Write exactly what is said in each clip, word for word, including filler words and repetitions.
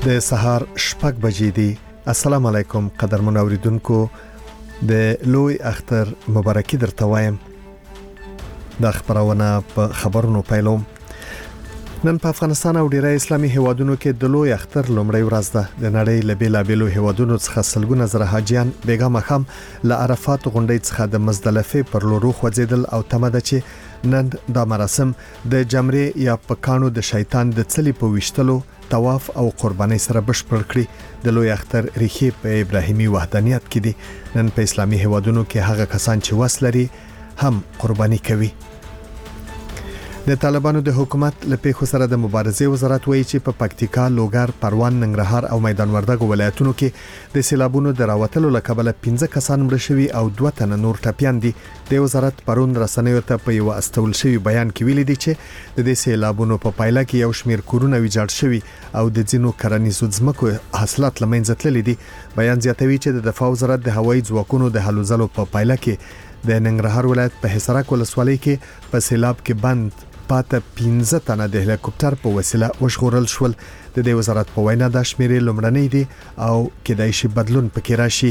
د سهار شپږ بجې دي. السلام علیکم قدرمن اوریدونکو، د لوی اختر مبارکي درته وایم. د خبرونه په خبرونو پیلوم. نن په افغانستان او ډیری اسلامي هیوادونو کې د لوی اختر لومړی ورځ ده. د نړۍ له بیلابیلو هیوادونو څخه سلګونه زره حاجیان بیګا مخام له عرفات غونډې څخه د مزدلفه پر لورو خوځیدل او تمه ده چې نن دا مراسم د جمرې یا پکانو د شیطان د څلی په وشتلو، طواف او قرباني سره بشپړ کړي. د لوی اختر ریښې په ابراهیمي وحدانیت کې دي. نن په اسلامي هیوادونو کې هغه کسان چې وس لري هم قرباني کوي. د طالبانو د حکومت له پیښو سره د مبارزې وزارت وایي چې په پکتیکا، لوګر، پروان، ننګرهار او میدان وردګ ولایتونو کې د سیلابونو د راوتلو له کبله پنځه کسان مړه شوي او دوه تنه نور ټپيان دي. د وزارت پرون رسنیو ته په یو استول شوی بیان کې ویلي دي چې د دې سیلابونو په پایله کې یو شمیر کورونه ویجاړ شوي او د ځینو کرنیزو ځمکو حاصلات لمنځه تللي دي. بیان زیاتوي چې د دفاع وزارت د هوایي ځواکونو د هلو ځلو په پایله کې د ننګرهار ولایت په حصارک ولسوالۍ کې په سیلاب کې بند پاته پنځه تنه د هلیکوپټر په وسیله وشغورل شول. د دې وزارت په وینا د شمیرې لومړنۍ دي او کېدای شي بدلون پکې راشي.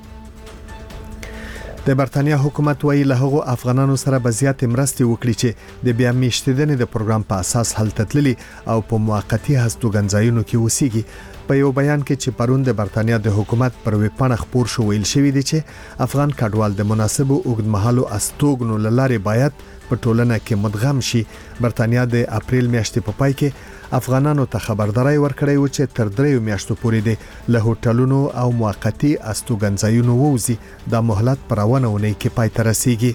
د برتانیا حکومت وایي له هغو افغانانو سره به زیات مرستې وکړي چې د بیا میشتېدنې د پروګرام په اساس هلته تللي او په موقتی هستوګنځایونو کې اوسېږي. په یو بیان کې چې پرون د برتانیا د حکومت پر ویبپاڼه خپور شو ویل شوی دی چې افغان کډوال د مناسبو اوږدمهالو استوګنو لاره باید په ټولنه کې مدغم شي. برتانیا د اپریل میاشتې په پای کې افغانانو ته خبرداري ورکړې و چې تر دریو میاشتو پورې د له هوټلونو او موقتی استوګنځایونو ووزي. د مهلت پرونه کې پای ته رسیږي.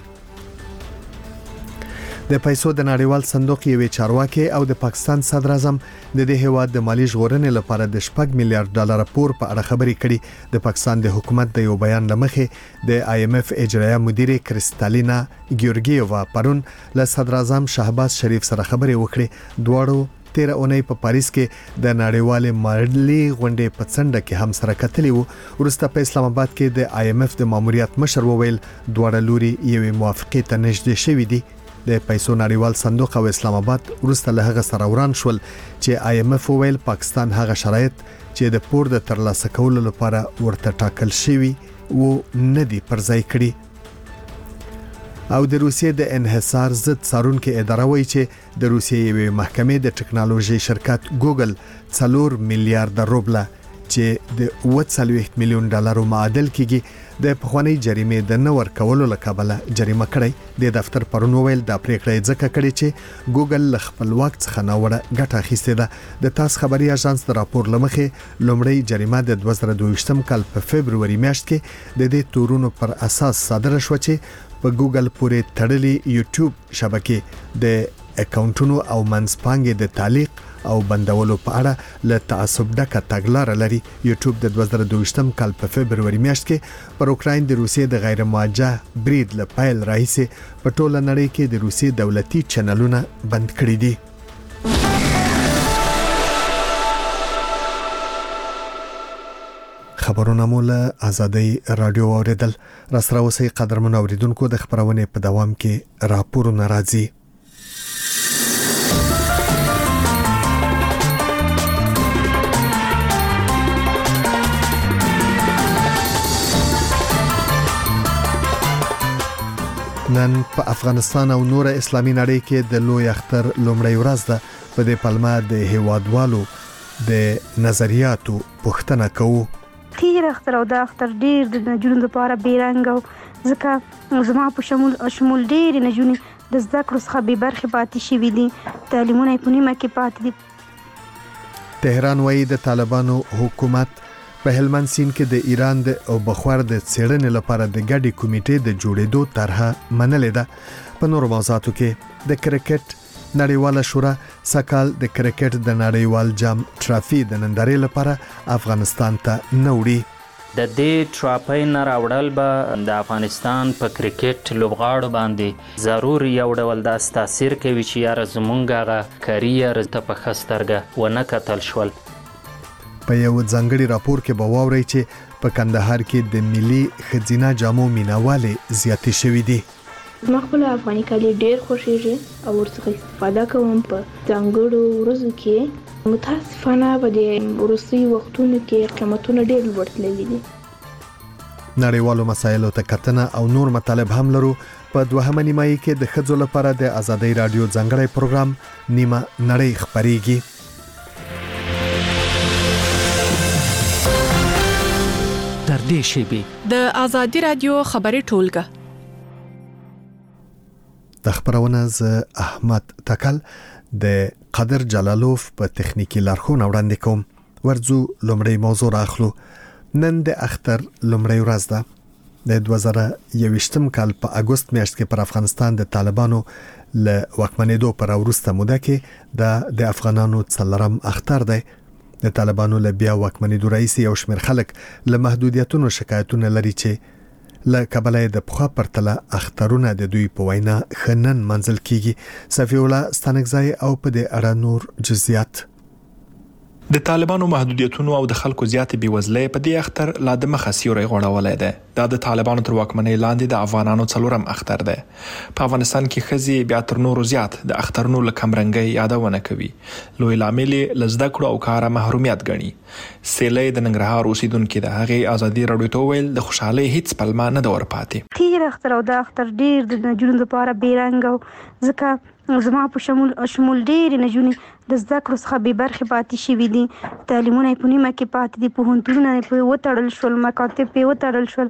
د پیسو د نړیوال صندوق یوې چارواکي او د پاکستان صدر اعظم د دې هیواد د مالی ژغورنې لپاره د شپږ میلیارډ ډالر پور په اړه خبرې کړي. د پاکستان د حکومت د یو بیان لمخې د آی ایم ایف اجرایه مدیره کریستالینا ګیورګیووا پرون له صدر اعظم شهباز شریف سره خبرې وکړي. دواړو تیر اونۍ په پاریس کې د نړیوال مالی غونډې په څنډه کې هم سره کتلي وو. ورسته په اسلام آباد کې د آی ایم ایف د ماموریت مشر وویل دواړه لوري یوې موافقې ته نږدې شوي دي. د پیسو نړیوال صندوق او اسلام آباد ورسته له هغه سره وران شول چې آی ایم ایف ویل پاکستان هغه شرایط چې د پور د ترلاسه کولو لپاره ورته ټاکل شوی وو نه دی پر ځای کړی. او د روسیې د انحصار ضد څارونکو اداره وایي چې د روسیې یوې محکمې د ټکنالوژي شرکت ګوګل څلور میلیارډ روبله چې د اوه څلوېښت میلیون ډالرو معادل کېږي د پخوانی جریمې د نور کولو لکابله جریمه کړی. د دفتر پرون ویل د پریکړې ځکه کړی چې ګوګل ل خپل وخت څخه نوړه ګټه اخیسته ده. د تاس خبري اژانس د راپور لمخې لومړی جریمه د دوه زره دوه ویشتم کال په فبرवरी میاشت کې د دې تورونو پر اساس صادره شو چې په ګوګل پورې تړلې یوټیوب شبکې د اکاونټونو او منځپانګې د تعلیق او بندولو په اړه له تعصب ډکه تګلاره لري. یوټیوب د دوه زره دوه ویشتم کال په فبرवरी میاشت کې پر اوکراین د روسیې د غیر موجه برید له پیل راهیسې په ټوله نړۍ کې د روسیې دولتي چینلونه بند کړي دي. خبرونه مو له آزادۍ رادیو اوریدل. را سره اوسئ قدرمن اوریدونکو، د خبرونه په دوام کې راپورونه راځي. نن په افغانستان او نور اسلامي نړۍ کې د لوی اختر لومړی ورځ ده. په دې پلمه د هیوادوالو د نظریاتو پوښتنه کوو. تیر اختر او د اختر ډیر د نجونو لپاره بیرنګ او ځکه زما په شمول شمول ډیر نجونې د زده کړو څخه بې برخې پاتې شوي دي. تعلیمونه یې په نیمه کې پاتې دي. تهران وایي د طالبانو حکومت په هلمند سیند کې د ایران د او بخور د څېړنې لپاره د ګډي کمیټې د جوړېدو طرحه منلې ده. په نورو موضوعاتو کې د کرکټ نړیواله شورا سکهال د کرکټ د نړیوال جام ټرافي د نندارې لپاره افغانستان ته نه وړي. د دې ټراپۍ نه راوړل به د افغانستان په کرکټ لوبغاړو باندې ضرور یو ډول داسې تاثیر کوي چې یاره زمونږ هغه کریر ته په ښه سترګه ونه کتل شول. په یو ځانګړي راپور کې به واورئ چې په کندهار کې د ملي ښځینه جامو مینوالې زیاتې شوي دي. زما خپل افغاني کالي ډېر خوښیږي او ورڅخه استفاده کوم. په ځانګړو ورځو کې متاسفانه په دې وروستي وختونو کې قیمتونه ډېر لوړ تللي دي. نړیوالو مسایلو ته کتنه او نور مطالب هم لرو. په دوهمه نیمایي کې د ښځو لپاره د آزادۍ رادیو ځانګړی پروګرام نیمه نړۍ خپرېږي. تر دې شیبې د آزادۍ رادیو خبري ټولګه د خبرونه ز احمد تکل د قادر جلالوف په تخنیکی لارښوونه وړاندې کوم. ورځو لومړی موضوع راخلو. نن د اختر لومړی ورځ ده. د دوه زره یوویشتم کال په اگست میاشت کې پر افغانستان د طالبانو له واکمنېدو پر وروسته موده کې د د افغانانو څلورم اختر دی. د طالبانو له بیا واکمنېدو رئیس یو شمېر خلک له محدودیتونو شکایتونه لري چې له کبله د پخوا پرتله اخترونه د دوی په وینا خنن منزل کیږي. صفی الله ستانکزای او په دې اړه نور جزئیات. د طالبانو محدودیتونو او د خلکو زیاتې بیوزلۍ په دې اختر لا د مخه سیوری غوړولای دی. دا د طالبانو تر واکمنۍ لاندې د افغانانو څلورم اختر دی. په افغانستان کې ښځې بیا تر نورو زیات د اخترونو له کمرنګۍ یادونه کوي. لوی لامل یې له زده کړو او کاره محرومیت ګڼي. سیلۍ د ننګرهار اوسیدونکې ده. هغې ازادي راډیو ته وویل د خوشحالۍ هیڅ پلمه نه ده ورپاتې. تیر اختر او د اختر ډېر د نجونو لپاره بېرنګ او ځکه زما په شمول شمول ډېرې نجونې د زده کړو څخه بې برخې پاتې شوي دي. تعلیمونه یې په نیمه کې پاتې دي. پوهنتونونه یې پرې وتړل شول. مکاتب پرې وتړل شول.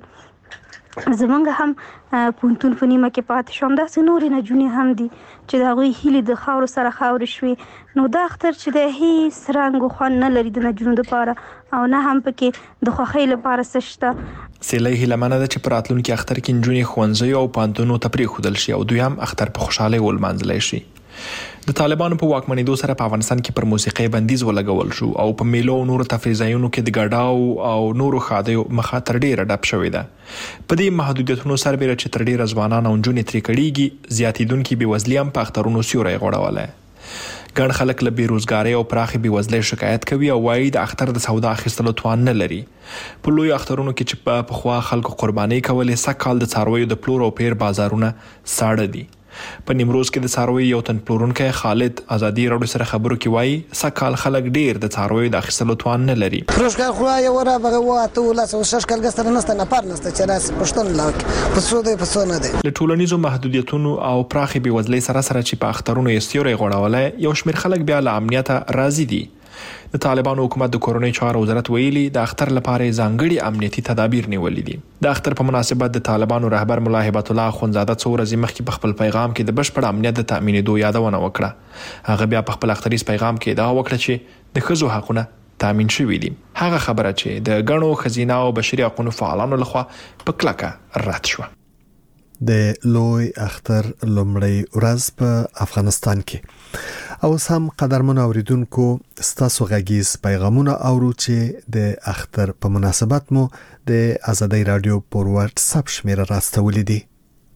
زمونږ هم پوهنتون په نیمه کې پاتې شو. همداسې نورې نجونې هم دي چې د هغوی هیلې د خاورو سره خاورې شوې. نو دا اختر چې دی هیڅ رنګ و خوند نه لري د نجونو لپاره او نه هم پکې د خوښۍ لپاره څه شته. سیلۍ هیلهمنه ده چې په راتلونکي اختر کې نجونې ښوونځیو او پوهنتونونو ته پرېښودل شي او دوی هم اختر په خوشحالۍ ولمانځلی شي. د طالبانو په واکمنېدو سره په افغانستان کې پر موسیقۍ بندیز ولګول شو او په میلو او نورو تفریح ځایونو کې د ګډاو او نورو ښادیو مخه تر ډیره ډپ شوې ده. په دې محدودیتونو سربېره چې تر ډیره ځوانان او نجونې ترې کړېږي، زیاتېدونکي بېوزلي هم په اخترونو سیوری غوړولی. ګڼ خلک له بېروزګارۍ او پراخې بېوزلۍ شکایت کوي او وایي د اختر د سودا اخیستلو توان نه لري. په لویو اخترونو کې چې په پخوا خلکو قربانۍ کولې، سږکال د څارویو د پلور او پیر بازارونه ساړه دي. په نیمروز کې د څارویو یو تن پلورونکی خالد ازادي راډیو سره خبرو کې وایي سږکال خلک ډیر د څارویو د اخیستلو توان نه لري. پروشکال خو یو ورا بغه واته ولا شش کال ګستر نه ستنه پر نسته چې راس پښتون لاک پسو دې پسو نه دی. له ټولنیزو محدودیتونو او پراخې بېوزلۍ سره سره چې په اخترونو یې سیوری غوړولی، یو شمېر خلک بیا له امنیته راضي دي. د طالبانو حکومت د کورنۍ چارو وزارت ویلي د اختر لپاره ځانګړي امنیتي تدابیر نیولي دي. د اختر په مناسبت د طالبانو رهبر ملا هبت الله اخونزاده څو ورځې مخکې په خپل پیغام کې د بشپړ امنیت د تأمینېدو یادونه وکړه. هغه بیا په خپل اختریز پیغام کې ادعا وکړه چې د ښځو حقونه تامین شوي دي. هغه خبره چې د ګڼو ښځینه او بشري حقونو فعالانو لخوا په کلکه رد شوه. د لوی اختر لومړی ورځ په افغانستان کې او سم قدرمن اوریدونکو ستاسو غږیز پیغامونه اورو چې د اختر په مناسبت مو د آزادۍ رادیو پر واتس اپ شمیره راستولې دي.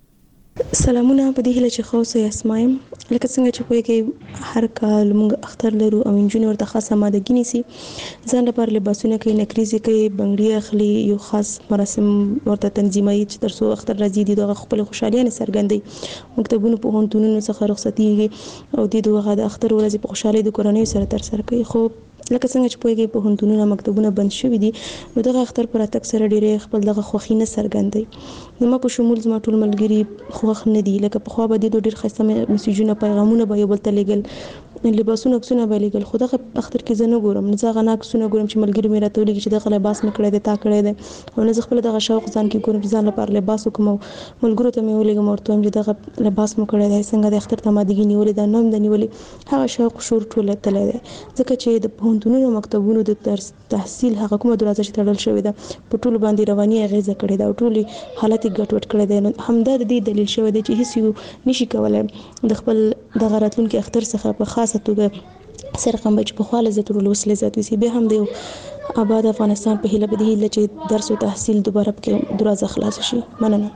سلامونه، په دې هیله چې خو سه اسمایم لکه څنګه چې پوهیږئ هر کال موږ اختر لرو او انجونې ورته خاصه آمادګي نیسي، ځان لپاره لباسونه کوي، نکریزې کوي، بنګړي اخلي، یو خاص مراسم ورته تنظیموي چې تر څو اختر راځي د دغه خپل خوشحالۍ سرګندوي. مکتبونو پوهنتونونو څخه رخصتیږي او د دغه د اختر ورځې په خوشحالۍ د کورنۍ سره تر سره کوي. خو لکه څنګه چې پوهیږئ پوهنتونونه مکتبونه بند شوي دي، نو دغه اختر پر اتک سره ډېرې خپل دغه خوښي نه څرګندوي. زما په شمول زما ټول ملګري خوښ نه دي. لکه پخوا به د ډېر ښایسته میسیجونه پیغامونه به یو بل ته لیږل، لباسونه عکسونه به لیږل، خو دغه اختر کې زه نه ګورم. نه زه هغه نه عکسونه ګورم چې ملګري مې راته ولیږي چې دغه لباس مې کړی دی، تا کړی دی، او نه زه خپله دغه شوق ځان کې ګورم چې ځان لپاره لباس وکړم او ملګرو ته مې ولیږم ورته وایم چې دغه لباس مو کړی دی، څنګه د اختر ته آمادګي نیولې ده، نه هم ده نیولې. هغه شوق شور ټول تللی دی، ځکه چې د پوهنتونونو مکتبونو د تحصیل هغه کومه دروازه چې تړل شوې ده په ټولو باندې رواني اغېزه کړې ده او ټولې حالت یې ګډوډ کړی دی. نو همدا د دې دلیل شوی دی چې هیڅ یو نشي کولی د خپل دغه راتلونکي اختر څخه په خاصه توګه سرقم چې په خواله زیات ورلوس لذت وسی. بیا هم د آباد افغانستان په هیله بده هیله چې درس او تحصیل دوباره پکې دروازه خلاص شي. مننه.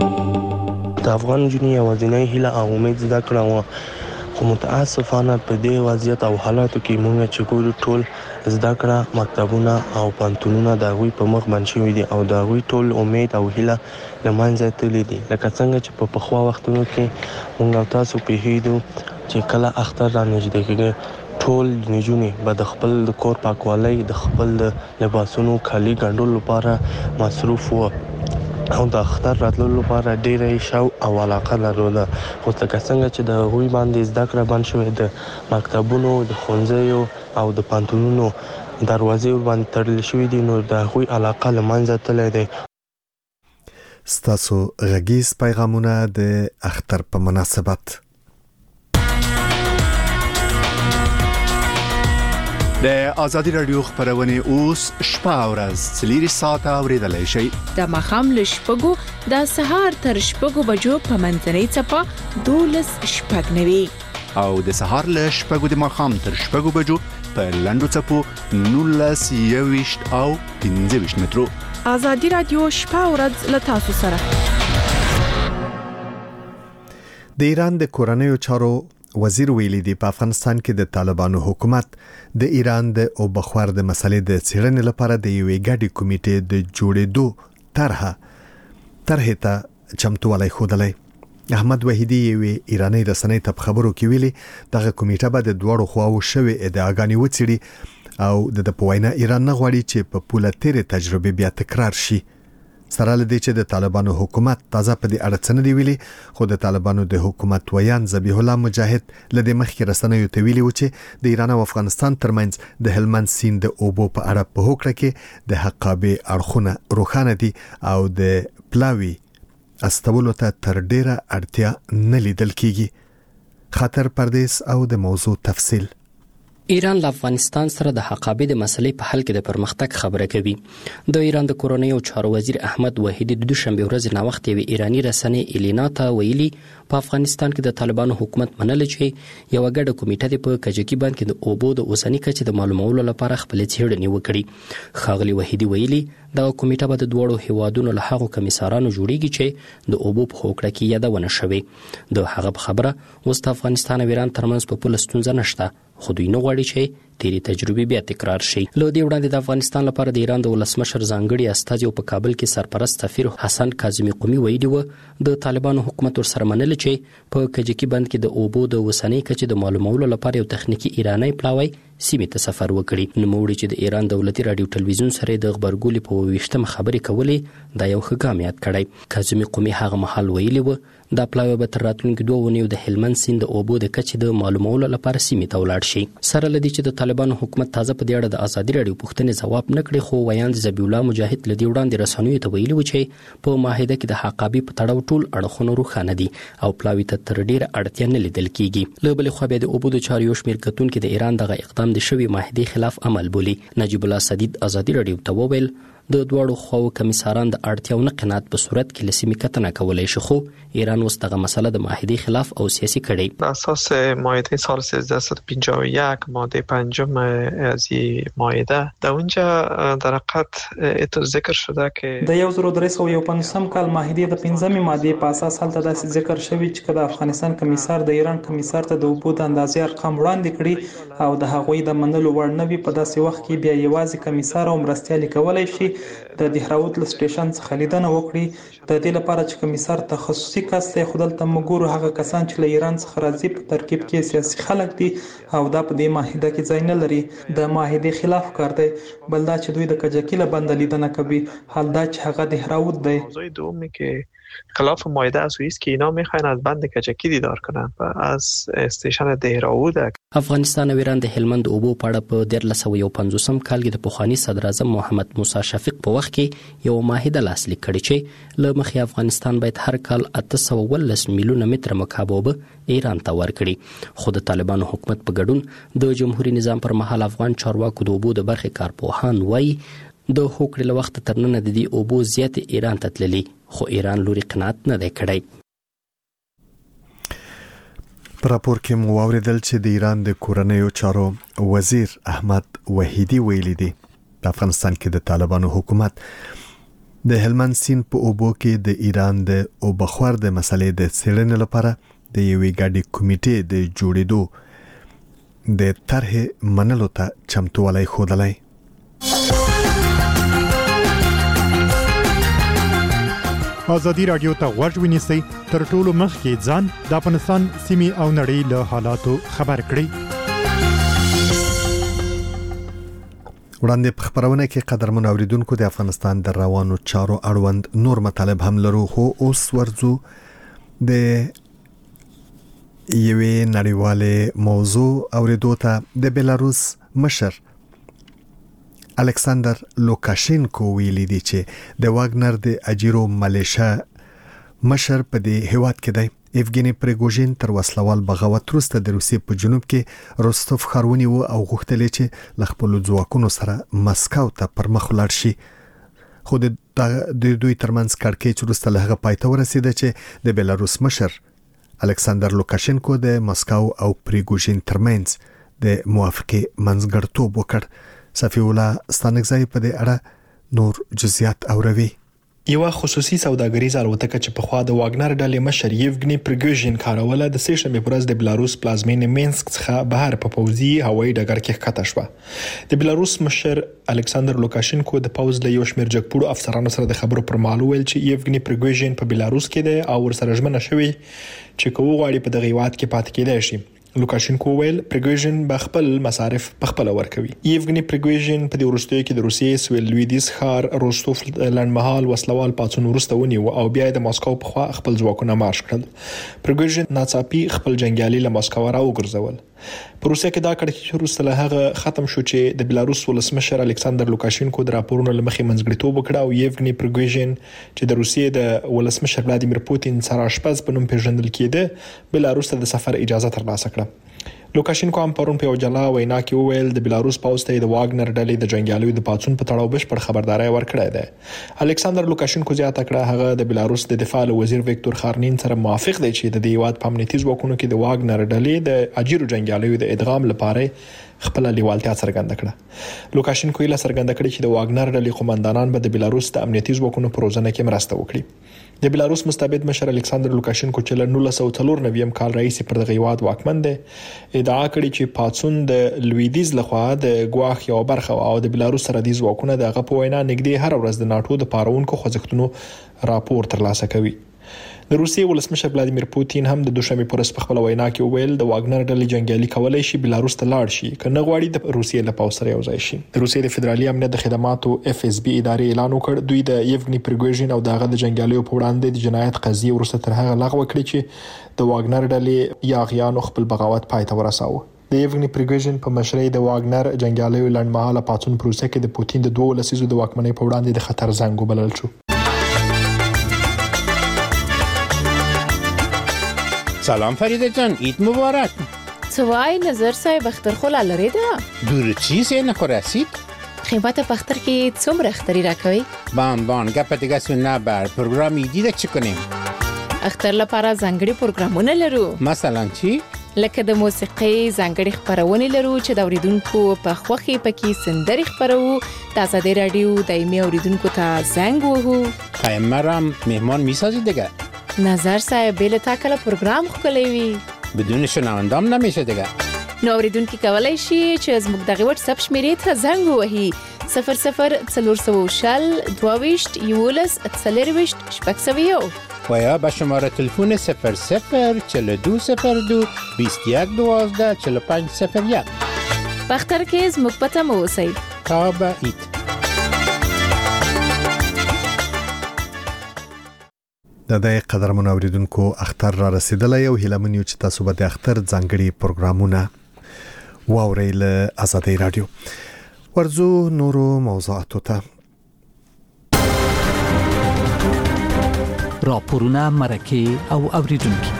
د افغان جنۍ یوازینۍ هیله او امید زده کړه و، خو متاسفانه په دې وضعیت او حالاتو کې موږ چې ګورو ټول زده کړه مکتبونه او پوهنتونونه د هغوی په مخ بند شوي دي او د هغوی ټول امید او هیله له منځه تللي دي. لکه څنګه چې په پخوا وختونو کې موږ او تاسو پوهېدو چې کله اختر را نږدې کېږي ټول نجونې به د خپل کور پاکوالي د خپل لباسونو کالي ګنډلو لپاره مصروف وو او د اختر راتلو لپاره ډېرې شو او علاقه لرله. خو څنګه څنګه چې د هغوی باندې زده کړه بند شوې د مکتبونو د ښوونځیو او د پوهنتونونو دروازې باندې تړل شوې دي نو د هغوی علاقه له منځه تللی دی. ستاسو غږیز پیغامونه د اختر په مناسبت. د آزادي رادیو خبرونه اوس شپه او ورځ څلور ساعته اوریدلای شئ. د مخام له شپږو د سهار تر شپږو بجو په منځنۍ چپه دولس شپږ نوي او د سهار له شپږو د مخام تر شپږو بجو په لندو چپو نولس یويشت او پنځه ویشت مترو. آزادي رادیو شپه او ورځ له تاسو سره. د ایران د کورنیو چارو وزیر ویلي دی په افغانستان کې د طالبانو حکومت د ایران د او بخوار د مسلې د څېړنې لپاره د یوې ګډې کمیټې د جوړېدو طرحه طرحه ته چمتووالی ښودلی. احمد وحیدی یوې ایرانی رسنۍ ته په خبرو کې ویلي دغه کمیټه به د دواړو خواو شوې ادعاګانې وڅېړي او د په وینا ایران نه غواړي چې په پوله تیرې تجربې بیا تکرار شي. سره لدی چې د طالبانو حکومت تازه په دې اړه څه نه دی ویلي خو د طالبانو د حکومت ویان ذبیح الله مجاهد لدی مخکې رسنیو ته ویلي و چې د ایران او افغانستان ترمنځ د هلمند سیند د اوبو په اړه په هوکړه کې د حقابې اړخونه روښانه دي او د پلاوي استولو ته تر ډیره اړتیا نه لیدل کیږي. خاطر پردیس او د موضوع تفصیل. ایران له افغانستان سره د حقابې د مسلې په حل کې د پرمختګ خبره کوي. د ایران د کورنیو چارو وزیر احمد وحیدی د دوشنبه ورځ نه وخت یو ایرانی رسنۍ الینا ته ویلي په افغانستان کې د طالبانو حکومت منل چې یو ګډه کمیټه د په کجکی باندې د اوبو د اوسنۍ کچې د معلومولو لپاره خپل څېړنې وکړي. خاغلی وحیدی ویلي دا کمیټه به د دوړو هیوادونو له هغو کمیسارانو جوړیږي چې د اوبو په هوکړه کې یادونه شوي. د هغه خبره اوس د افغانستان او ایران ترمنځ په پوله ستونزه نشته خو دوی نه غواړي چې تیری تجربې بیا تکرار شي. له دې وړاندې د افغانستان لپاره د ایران د ولسمشر ځانګړي استازي په کابل کې سرپرست سفیر حسن کاظمی قومي ویلي و د طالبانو حکومت ورسره منل چې په کجکی بند کې د اوبو د وسنۍ کچې د معلومولو لپاره یو تخنیکی ایرانی پلاوی سیمې ته سفر وکړي. نو موږ چې د ایران دولتي رادیو ټلویزیون سره د خبرګولې په ویشتمه خبرې کولې دا یو ښه ګام یاد کړی. کاظمی قومي هغه مهال ویلي و دا پلاوی به تر راتلونکي دوه ونیو د هلمند سیند د اوبو د کچې د معلومولو لپاره سیمې ته ولاړ شي. سره لدی چې د طالبانو حکومت تازه په دې اړه د آزادي رادیو پوښتنې ځواب نه کړي خو ویاند ذبیح الله مجاهد لدی وړاندې رسنیو ته ویلي و چې په معاهده کې د حقابې په تړاو ټول اړخونه روښانه دي او پلاوی ته تر ډیره اړتیا نه لیدل کیږي. له بلې خوا بیا د اوبو د چارو یو شمېر کتونکي د ایران دغه اقدام د شوی معاهدې خلاف عمل بولي. نجیب الله سدید آزادي رادیو ته وویل د دوړو خواو کمیساران د اړتیاو نه قناعت په صورت کې لسیمې کتنه کولای شي خو ایران اوس دغه مسله د معاهدې خلاف او سیاسي کړي. بر اساس معاهده سال سیزده صد و پنجاه و یک ماده پنجم از این معاهده در اونجا در حقیقت ذکر شده که د یو زر درې سوه یو پنځوسم کال معاهدې د پنځمې ماده په اساس هلته داسې ذکر شوی چې د افغانستان کمیسار د ایران کمیسار ته د اوبو د اندازې ارقام وړاندې کړي او د هغوی د منلو وړ نه وي په داسې وخت کې بیا یوازې کمیسار او مرستیال کولای شي د دهراوت له سټیشن څخه لیدنه وکړي. د دې لپاره چې کمیسار تخصصي کس دی خو دلته موږ ګورو هغه کسان چې له ایران څخه راځي په ترکیب کې سیاسي خلک دي او دا په دې معاهده کې ځای نه لري. د معاهدې خلاف کار دی. بل دا چې دوی د کجکی له بنده لیدنه کوي حال دا چې هغه دهراوت دی. موضوع دومی که خلاف معاهده است است که اینا میخواین از بند کجکی دیدار کنن و از استیشن دهراوت. افغانستان او ایران د هلمند اوبو په اړه په دیارلس سوه یو پنځوسم کال کې د پخواني صدر اعظم محمد موسی شفیق په وخت کې یو معاهده لاسلیک کړې چې له مخې افغانستان باید هر کال اته سوه ولس میلیونه متره مکعب اوبه ایران ته ورکړي. خو د طالبانو حکومت په ګډون د جمهوریت نظام پر مهال افغان چارواکو د اوبو د برخې کارپوهان وایي د هوکړې له وخت تر ننه د دې اوبو زیات ایران ته تللي خو ایران لوري قناعت نه دی کړی. په راپور کې مو واوریدل چې د ایران د کورنیو چارو وزیر احمد وحیدی ویلي دی په افغانستان کې د طالبانو حکومت د هلمند سیند په اوبو کې د ایران د اوبخور د مسلې د څېړنې لپاره د یوې ګډې کمیټې د جوړېدو د طرحې منلو ته چمتووالی ښودلی. آزادي رادیو ته غوږ ونیسئ تر ټولو مخکې ځان د افغانستان سیمې او نړۍ له حالاتو خبر کړئ. وړاندې په خبرونه کې قدرمن اوریدونکو د افغانستان د روانو چارو اړوند نور مطالب هم لرو، خو اوس ورځو د یوې نړیوالې موضوع اوریدو ته. د بلاروس مشر الکساندر لوکاشینکو ویلي دی چې د واګنر د اجیرو ملیشا مشر په دې هیواد کې دی. ایفګینی پریګوژین تر وسلوال بغاوت وروسته د روسیې په جنوب کې روستوف ښارونی و او غوښتل چې ل خپل ځواکونو سره مسکو ته پر مخ ولاړ شي، خو د دوی ترمنځ کړکېچ وروسته له هغه پای ته ورسېده چې د بلاروس مشر الکساندر لوکاشینکو د مسکو او پریګوژین ترمنځ د موافقې منځګړیتوب وکړ. صفی الله ستانکزی په دې اړه نور جزئیات اوروي. یو خصوصي سوداګریز الوتکه چې په خوا د واګنر ډلې مشر یوګنی پریګوژین کاروله د سه شنبه پر ورځ د بلاروس پلازمینې مینسک څخه بهر په پوځي هوایي ډګر کې ښکته شوه. د بلاروس مشر الکساندر لوکاشینکو د پوز له یو شمېر جګپوړو افسرانو سره د خبرو پر مهال ویل چې یوګنی پریګوژین په بلاروس کې دی او ورسره ژمنه شوې چې کوو غواړي په دغه هیواد کې پاتې کېدای شي. لوکاشینکو ویل پریګوژین به خپل مصارف په خپل ورکوي. یوګنی پریګوژین په دې وروستیو کې د روسیې سویل لویدیز ښار روستوف لنډمهال وسلوال پاڅون وروسته ونیو او بیا د ماسکو په خوا خپل ځواکونه مارش کړل. پریګوژین ناڅاپي خپل جنگیالي له ماسکو راوګرځول. په روسیه کې دا کړکېچ وروسته له هغه ختم شو چې د بلاروس ولسمشر الکساندر لوکاشینکو د راپورونو له مخې منځګړیتوب وکړ او یوګنی پریګوژین چې د روسیې د ولسمشر ولادیمیر پوتین سره اشپز په نوم پیژندل کېده بلاروس ته د سفر اجازه ترلاسه کړه. لوکاشینکو هم پرون په یو جلا وینا کې وویل د بلاروس پوځ ته د واګنر ډلې د جنگیالیو د پاڅون په تړاو بشپړ خبرداري ورکړې ده. الکساندر لوکاشینکو زیاته کړه هغه د بلاروس د دفاع وزیر ویکتور خارنین سره موافق دی چې د دې هیواد په امنیتي ځواکونو کې د واګنر ډلې د اجیرو جنگیالیو د ادغام لپاره خپل لیوالتیا څرګنده کړه. لوکاشینکو یې څرګنده کړې چې د واګنر ډلې قومندانان به د بلاروس د امنیتي ځواکونو په روزنه کې مرسته وکړي. د بلاروس مستبد مشر الکساندر لوکاشینکو چې له نولس سوه څلور نوي کال راهیسې پر دغه هیواد واکمن دی ادعا کړې چې پاڅون د لویدیز لخوا د ګواښ یو برخه او د بلاروس سره د ځواکونو دغه په وینا نږدې هر ورځ د ناتو د پارونکو خوځښتونو راپور ترلاسه کوي. د روسیې ولسمشر ولادیمیر پوتین هم د دوشنبه پر ورځ په خپل وینا کې ویل د واګنر ډلې جنگیالي کولای شي بلاروس ته لاړ شي کنه غواړي د روسیې له پوځ سره یو ځای شي. د روسیې د فدرالي امنیت د خدماتو اف اس بي ادارې اعلان وکړ دوی د یوګنی پریګوژین او دغه د جنگیالیو په وړاندې د جنایت قضیه ورسته تر هغه لغوه کړې چې د واګنر ډلې یاغیانو خپل بغاوت پای ته ورساوه. د یوګنی پریګوژین په مشرۍ د واګنر جنگیالیو لنډمهاله پاڅون پروسه کې د پوتین د دوه لسیزو د واکمنۍ په وړاندې د خطر زنګ وبلل شو. سلام فریده جان، عید مبارک. سوای نظر صاحب اخترخوله لري ده دور چیز نه رسید خدمت پختر کې څومره اختری راکوي بان بان گپ دیگه سن بر پروګرام ایدی د چ کنیم اختر لپاره ځانګړي پروګرامونه لرو. مثلا چی لکه د موسیقي ځانګړي خبرونه لرو چې د اوریدونکو په خوخي پکې سندري خبرو د آزادۍ رادیو دایمي اوریدونکو ته زنګ وهو. قیمرم مهمان میسازی دیگه نظر صاحب بل تاکل پروګرام خولې وي بدون شنوندام نمیشه دیگه. نو اوریدونکو کولای شي چې زموږ دغه واتس اپ شمیرې ته زنګ ووهي صفر صفر څلور سوه شل دوه ویشت یولس څلرویشت شپږ سوه یو و یا به شماره تلفن صفر صفر چهل و دو صفر دو بیست و یک دوازده چهل و پنج صفر یک. پختر کې زموږ پته مو اوسئ. تا به ایت د دې قدرمن اوریدونکو اختر را رسیدلی او هیله منیو چې تاسو به د اختر ځانګړي پروګرامونه واورئ له آزادۍ رادیو. ورځو نورو موضوعاتو ته. راپورونه مرکه او اوریدونکو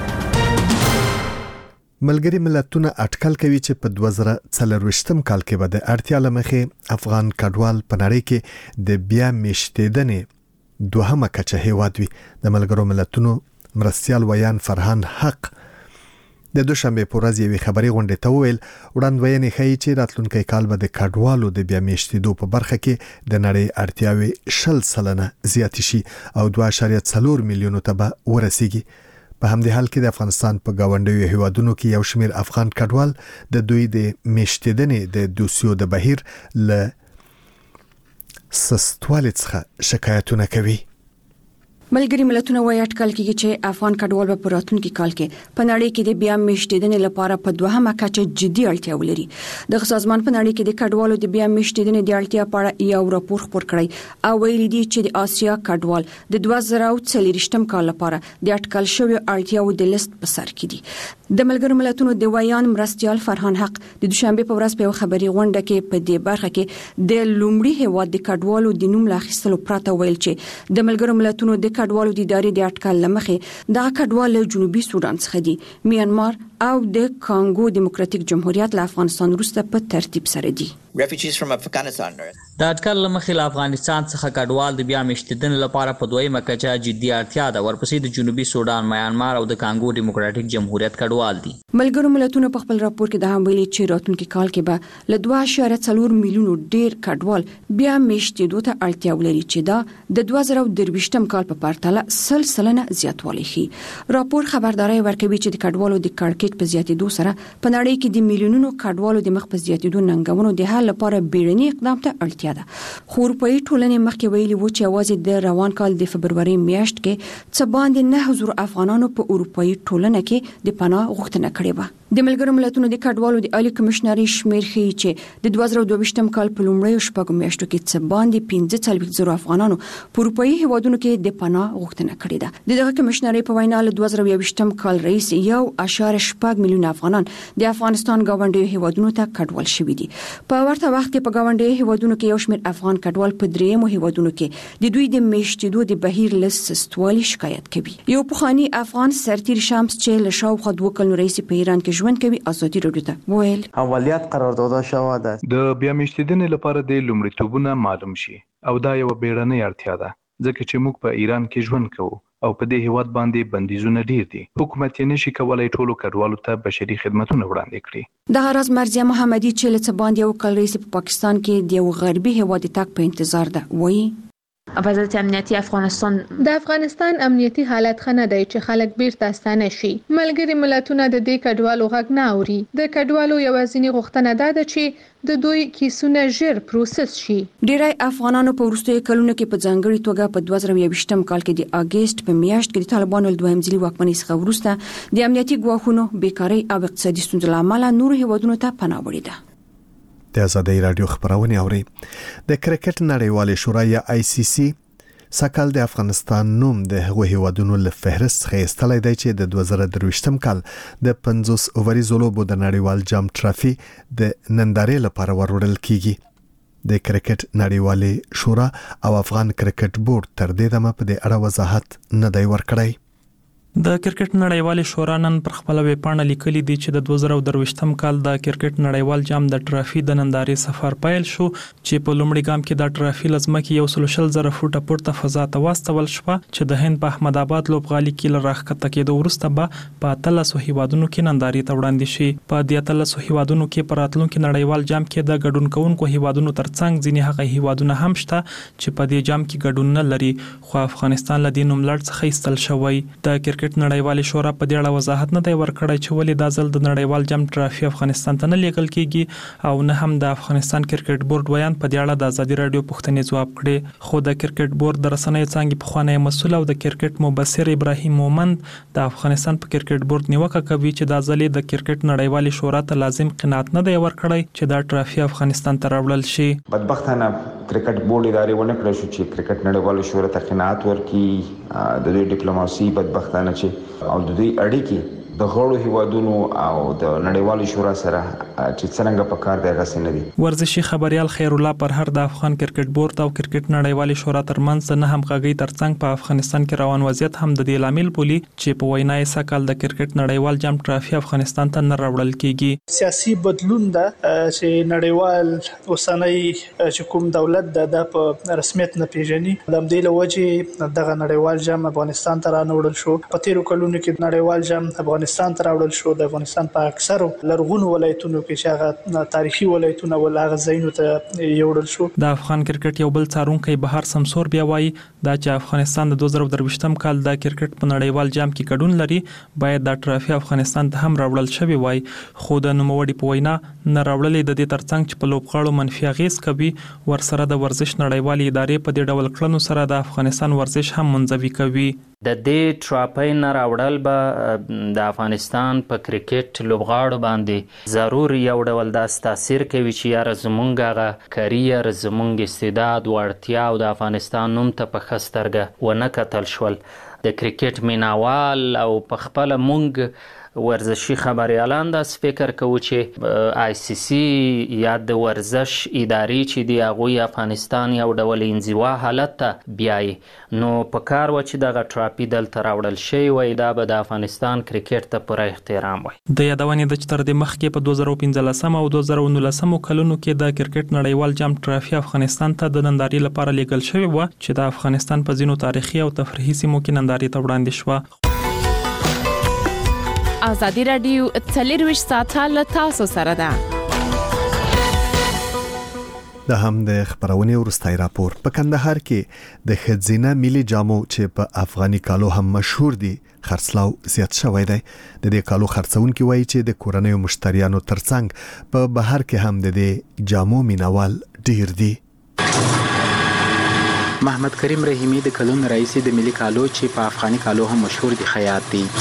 ملګری ملتونه اټکل کوي چې په دوه زره څلرویشتم کال کې به د اړتیا لمخې افغان کډوال په نړۍ کې د بیا میشتېدنې دوهمه کچه هیواد وي. د ملګرو ملتونو مرستیال ویان فرهان حق د دوشنبه په ورځ یوې خبري غونډې ته وویل وړاندوینې ښیي چې راتلونکي کال به د کډوالو د بیا میشتېدو په برخه کې د نړۍ اړتیاوې شل سلنه زیاتې شي او دوه اعشاریه څلور میلیونو ته به ورسیږي. په همدې حال کې د افغانستان په گاونډیو هیوادونو کې یو شمېر افغان کډوال د دوی د میشتېدنې د دوسیو د بهیر له سستوالي څخه شکایتونه کوي. ملګری ملتونه وایي اټکل کیږي چې افغان کډوال په راتلونکي کال کې په نړۍ کې د بیا میشتېدنې لپاره په دوهمه کچه جدي اړتیا ولري. د سازمان په نړۍ کې د کډوالو د بیا میشتېدنې د اړتیا په اړه یو راپور خپور کړی او ویلي دي چې د آسیا کډوال د دوه زره څلوېښتم کال لپاره د اټکل شوی اړتیاو د لیست په سر کې دي. د ملګرو ملتونو د ویان مرستيال فرهان حق د دوشنبه په ورځ په خبري غونډه کې په دې برخه کې د لومړي هیواد د کډوالو د نوم لاخیستلو پراته ویل چې د ملګرو ملتونو د کډوالو د ادارې د اټکل لمخې د کډوال له جنوبي سودان څخه دي، میانمار او د کانګو دیموکراتیک جمهوریت له افغانستان وروسته په ترتیب سره دي. د اټکل لمخې له افغانستان څخه کډوال د بیا میشتېدنې لپاره په دویمه کچه جدي اړتیا ده، ورپسې د جنوبي سودان، میانمار او د کانګو دیموکراتیک جمهوریت کډوال دي. ملګرو ملتونو په خپل راپور کې د هم ویلي چې راتلونکي کال کې به له دوه اعشاریه څلور میلیونو ډیر کډوال بیا میشتېدو ته اړتیا ولري چې دا د دوه زره درویشتم کال په پرتله سل سلنه زیاتوالی ښيي. راپور خبرداري ورکوي چې د کډوالو د کړکېچ په زیاتېدو سره په نړۍ کې د میلیونونو کډوالو د مخ په زیاتېدو ننګونو د حل لپاره بیړني اقدام ته اړتیا ده. خو اروپאי ټولنې مخکې ویلي و چې یوازې د روان کال د فبرवरी میاشت کې څه باندې نه حضور افغانانو په اروپאי ټولنه کې د پناه غوښتنه کړې و. د ملګرو ملتونو د کډوالو د عالی کمشنري شمیر ښيي چې د دوه زره دوه ویشتم کال په لومړیو شپږو میاشتو کې څه باندې پنځه څلوېښت زره افغانانو په اروپאי هیوادونو کې د پناه غوښتنه کړې ده. د دغه کمشنري په وینا له دوه زره یو ویشتم کال رئیس یو اشاره شپږ میلیون افغانان د افغانستان گاونډي هیوادونو ته کډوال شوي دي. په ورته وخت کې په گاونډي هیوادونو کې یو شمېر افغان کډوال په دریمو هیوادونو کې د دوی د میشتېدو د بهیر له سستوالي شکایت کوي. یو پخوانی افغان سرتیر شمس چې له شاوخوا دوه کلونو رئیس په ایران کې ژوند کوي ازادي راډیو ته ویل عملیات قرارداد شوه ده د بیا میشتېدنې لپاره د لومړیتوبونه معلوم شي او دا یو بیړنۍ اړتیا ده ځکه چې موږ په ایران کې ژوند کوو او په دې هیواد باندې بندیزونه ډیر دي. حکومت یې نشي کولای ټولو کډوالو ته بشري خدماتونه وړاندې کړي. د راز مرزیه محمدي چې له باندې یو کال رئیس په پاکستان کې د یو غربي هیواد تک په انتظار ده وایي وضعیت امنیتی افغانستان د افغانستان امنیتی حالت خنه دی چې خلک بیرته ستانه شي. ملګری ملتونه د دې کډوالو غږ نه اوري. د کډوالو یوازینی غوښتنه ده چې د دوی کیسونه ژر پروسس شي. ډیری افغانانو په وروستیو کلونو کې په ځانګړي توګه په دوه زره یو ویشتم کال کې د اگست په میاشت کې د طالبانو له دویم ځلي واکمنۍ څخه وروسته د امنیتي ګواښونو، بیکارۍ او اقتصادي ستونزو له امله نورو هیوادونو ته پناه وړې ده. د آزادۍ رادیو خبرونه اوري. د کرکټ نړیوالې شورا یا آی سی سی سکهال د افغانستان نوم د هغو هیوادونو له فهرست څخه ایستلی دی چې د دوه زره درویشتم کال د پنځوس اووریزو لوبو د نړیوال جام ټرافي د نندارې لپاره وروړل کیږي. د کرکټ نړیوالې شورا او افغان کرکټ بورډ تر دې دمه په دې اړه وضاحت نه دی ورکړی. د کرکټ نړیوال شورا نن پر خپل ویب پاڼه لیکلي دي چې د دوه زره درویشتم کال د کرکټ نړیوال جام د ټرافي د نندارې سفر پیل شو چې په لومړي ګام کې د ټرافي لزمکه یو سل شل زره فوټه پورته فضا ته واستول شو چې د هند په احمد آباد لوبغالي کې لراخته کېدو وروسته به په اتلسو هیوادونو کې نندارې ته وړاندې شي. په دې اتلسو هیوادونو کې پر راتلونکي نړیوال جام کې د ګډون کوونکو هیوادونو ترڅنګ ځینې هغه هیوادونه هم شته چې په دې جام کې ګډون نه لري، خو افغانستان له دې نوملړ څخه ایستل شوی. د کرکټ نړیوال شورا په دې اړه وضاحت نه دی ورکړی چې ولې دا ځل د نړیوال جام ټرافي افغانستان ته نه لیږل کیږي او نه هم د افغانستان کرکټ بورډ ویان په دې اړه د ازادي رادیو پوښتنې ځواب کړي. خو د کرکټ بورډ د رسنیو څنګه پخوانی مسؤل او د کرکټ مبصر ابراهیم مومند د افغانستان په کرکټ بورډ نیوکه کوي چې دا ځل د کرکټ نړیوال شورا ته لازم قناعت نه دی ورکړی چې دا ټرافي افغانستان ته راوړل شي. بدبختانه کرکټ بورډ ادارې ونه کړی شو چې کرکټ نړیوال شورا ته قناعت ورکړي. د دوی ډیپلوماسي بدبختانه چې او د دوی اړیکې د غړو هیوادونو او د نړیوال شورا سره چې څنګه په کار دی غسه نه دي. ورزشي خبريال خیر الله پرهر د افغان کرکټ بورډ او کرکټ نړیوال شورا ترمنځ نه همغږي ترڅنګ په افغانستان کې روان وضعیت هم د دې لامل بولی چې په وینا یې سکهال د کرکټ نړیوال جام ټرافي افغانستان ته نه راوړل کیږي. سیاسي بدلون ده چې نړیوال اوسنۍ چې کوم دولت د په رسمیت نه پیژني د دې لوجه دغه نړیوال جام افغانستان ته راوړل شو. په تیرو کلونو کې نړیوال جام افغانستان ته راوړل شو. د افغانستان په اکثرو لرغونو ولایتونو کې چې هغه تاریخي ولایتونه ول هغه ځایونو ته یوړل شو. د افغان کرکټ یو بل څارونکی بهار سمسور بیا وایي دا چې افغانستان د دوه زره درویشتم کال د کرکټ په نړیوال جام کې ګډون لري باید دا ټرافي افغانستان ته هم راوړل شوی وای، خو د نوموړي په وینا نه راوړلې د دې ترڅنګ چې په لوبغاړو منفي اغیز کوي، ورسره د ورزش نړیوالې ادارې په دې ډول کړنو سره د افغانستان ورزش هم منځوي کوي. د دې ټراپۍ نه راوړل به د افغانستان په کرکټ لوبغاړو باندې ضرور یو ډول داسې تاثیر کوي چې یاره زمونږ هغه کریر، زمونږ استعداد، وړتیا او د افغانستان نوم ته په ښه سترګه ونه کتل شول. د کرکټ میناوال او په خپله مونږ ورزشي خبریالان داسې فکر کوو چې آی سی سی یا د ورزش ادارې چې دی هغوی افغانستان یو ډول انزوا حالت ته بیایي، نو په کار و چې دغه ټراپي دلته راوړل شوی وای، دا به د افغانستان کرکټ ته پوره احترام وای. د یادونې ده چې تر دې مخکې په دوه زره پنځلسم او دوه زره نولسم کلونو کې د کرکټ نړیوال جام ټرافي افغانستان ته د نندارې لپاره لیږل شوی و چې د افغانستان په ځینو تاریخي او تفریحي سیمو کې نندارې ته وړاندې شوه. ازادي راډیو څلرویشت ساعته له تاسو سره ده. د هم د خبرونې ورستای راپور په کندهار کې د خزینه ملي جامو چې په افغاني کالو هم مشهور دي خرڅلاو زیات شوی دی. د دې کالو خرڅونکي وایي چې د کورنیو مشتریانو ترڅنګ په بهر کې هم د دې جامو مینوال ډیر دي. محمد کریم رحیمی د کلون رئیس د ملي کالو چې په افغاني کالو هم مشهور دي خیاط دي.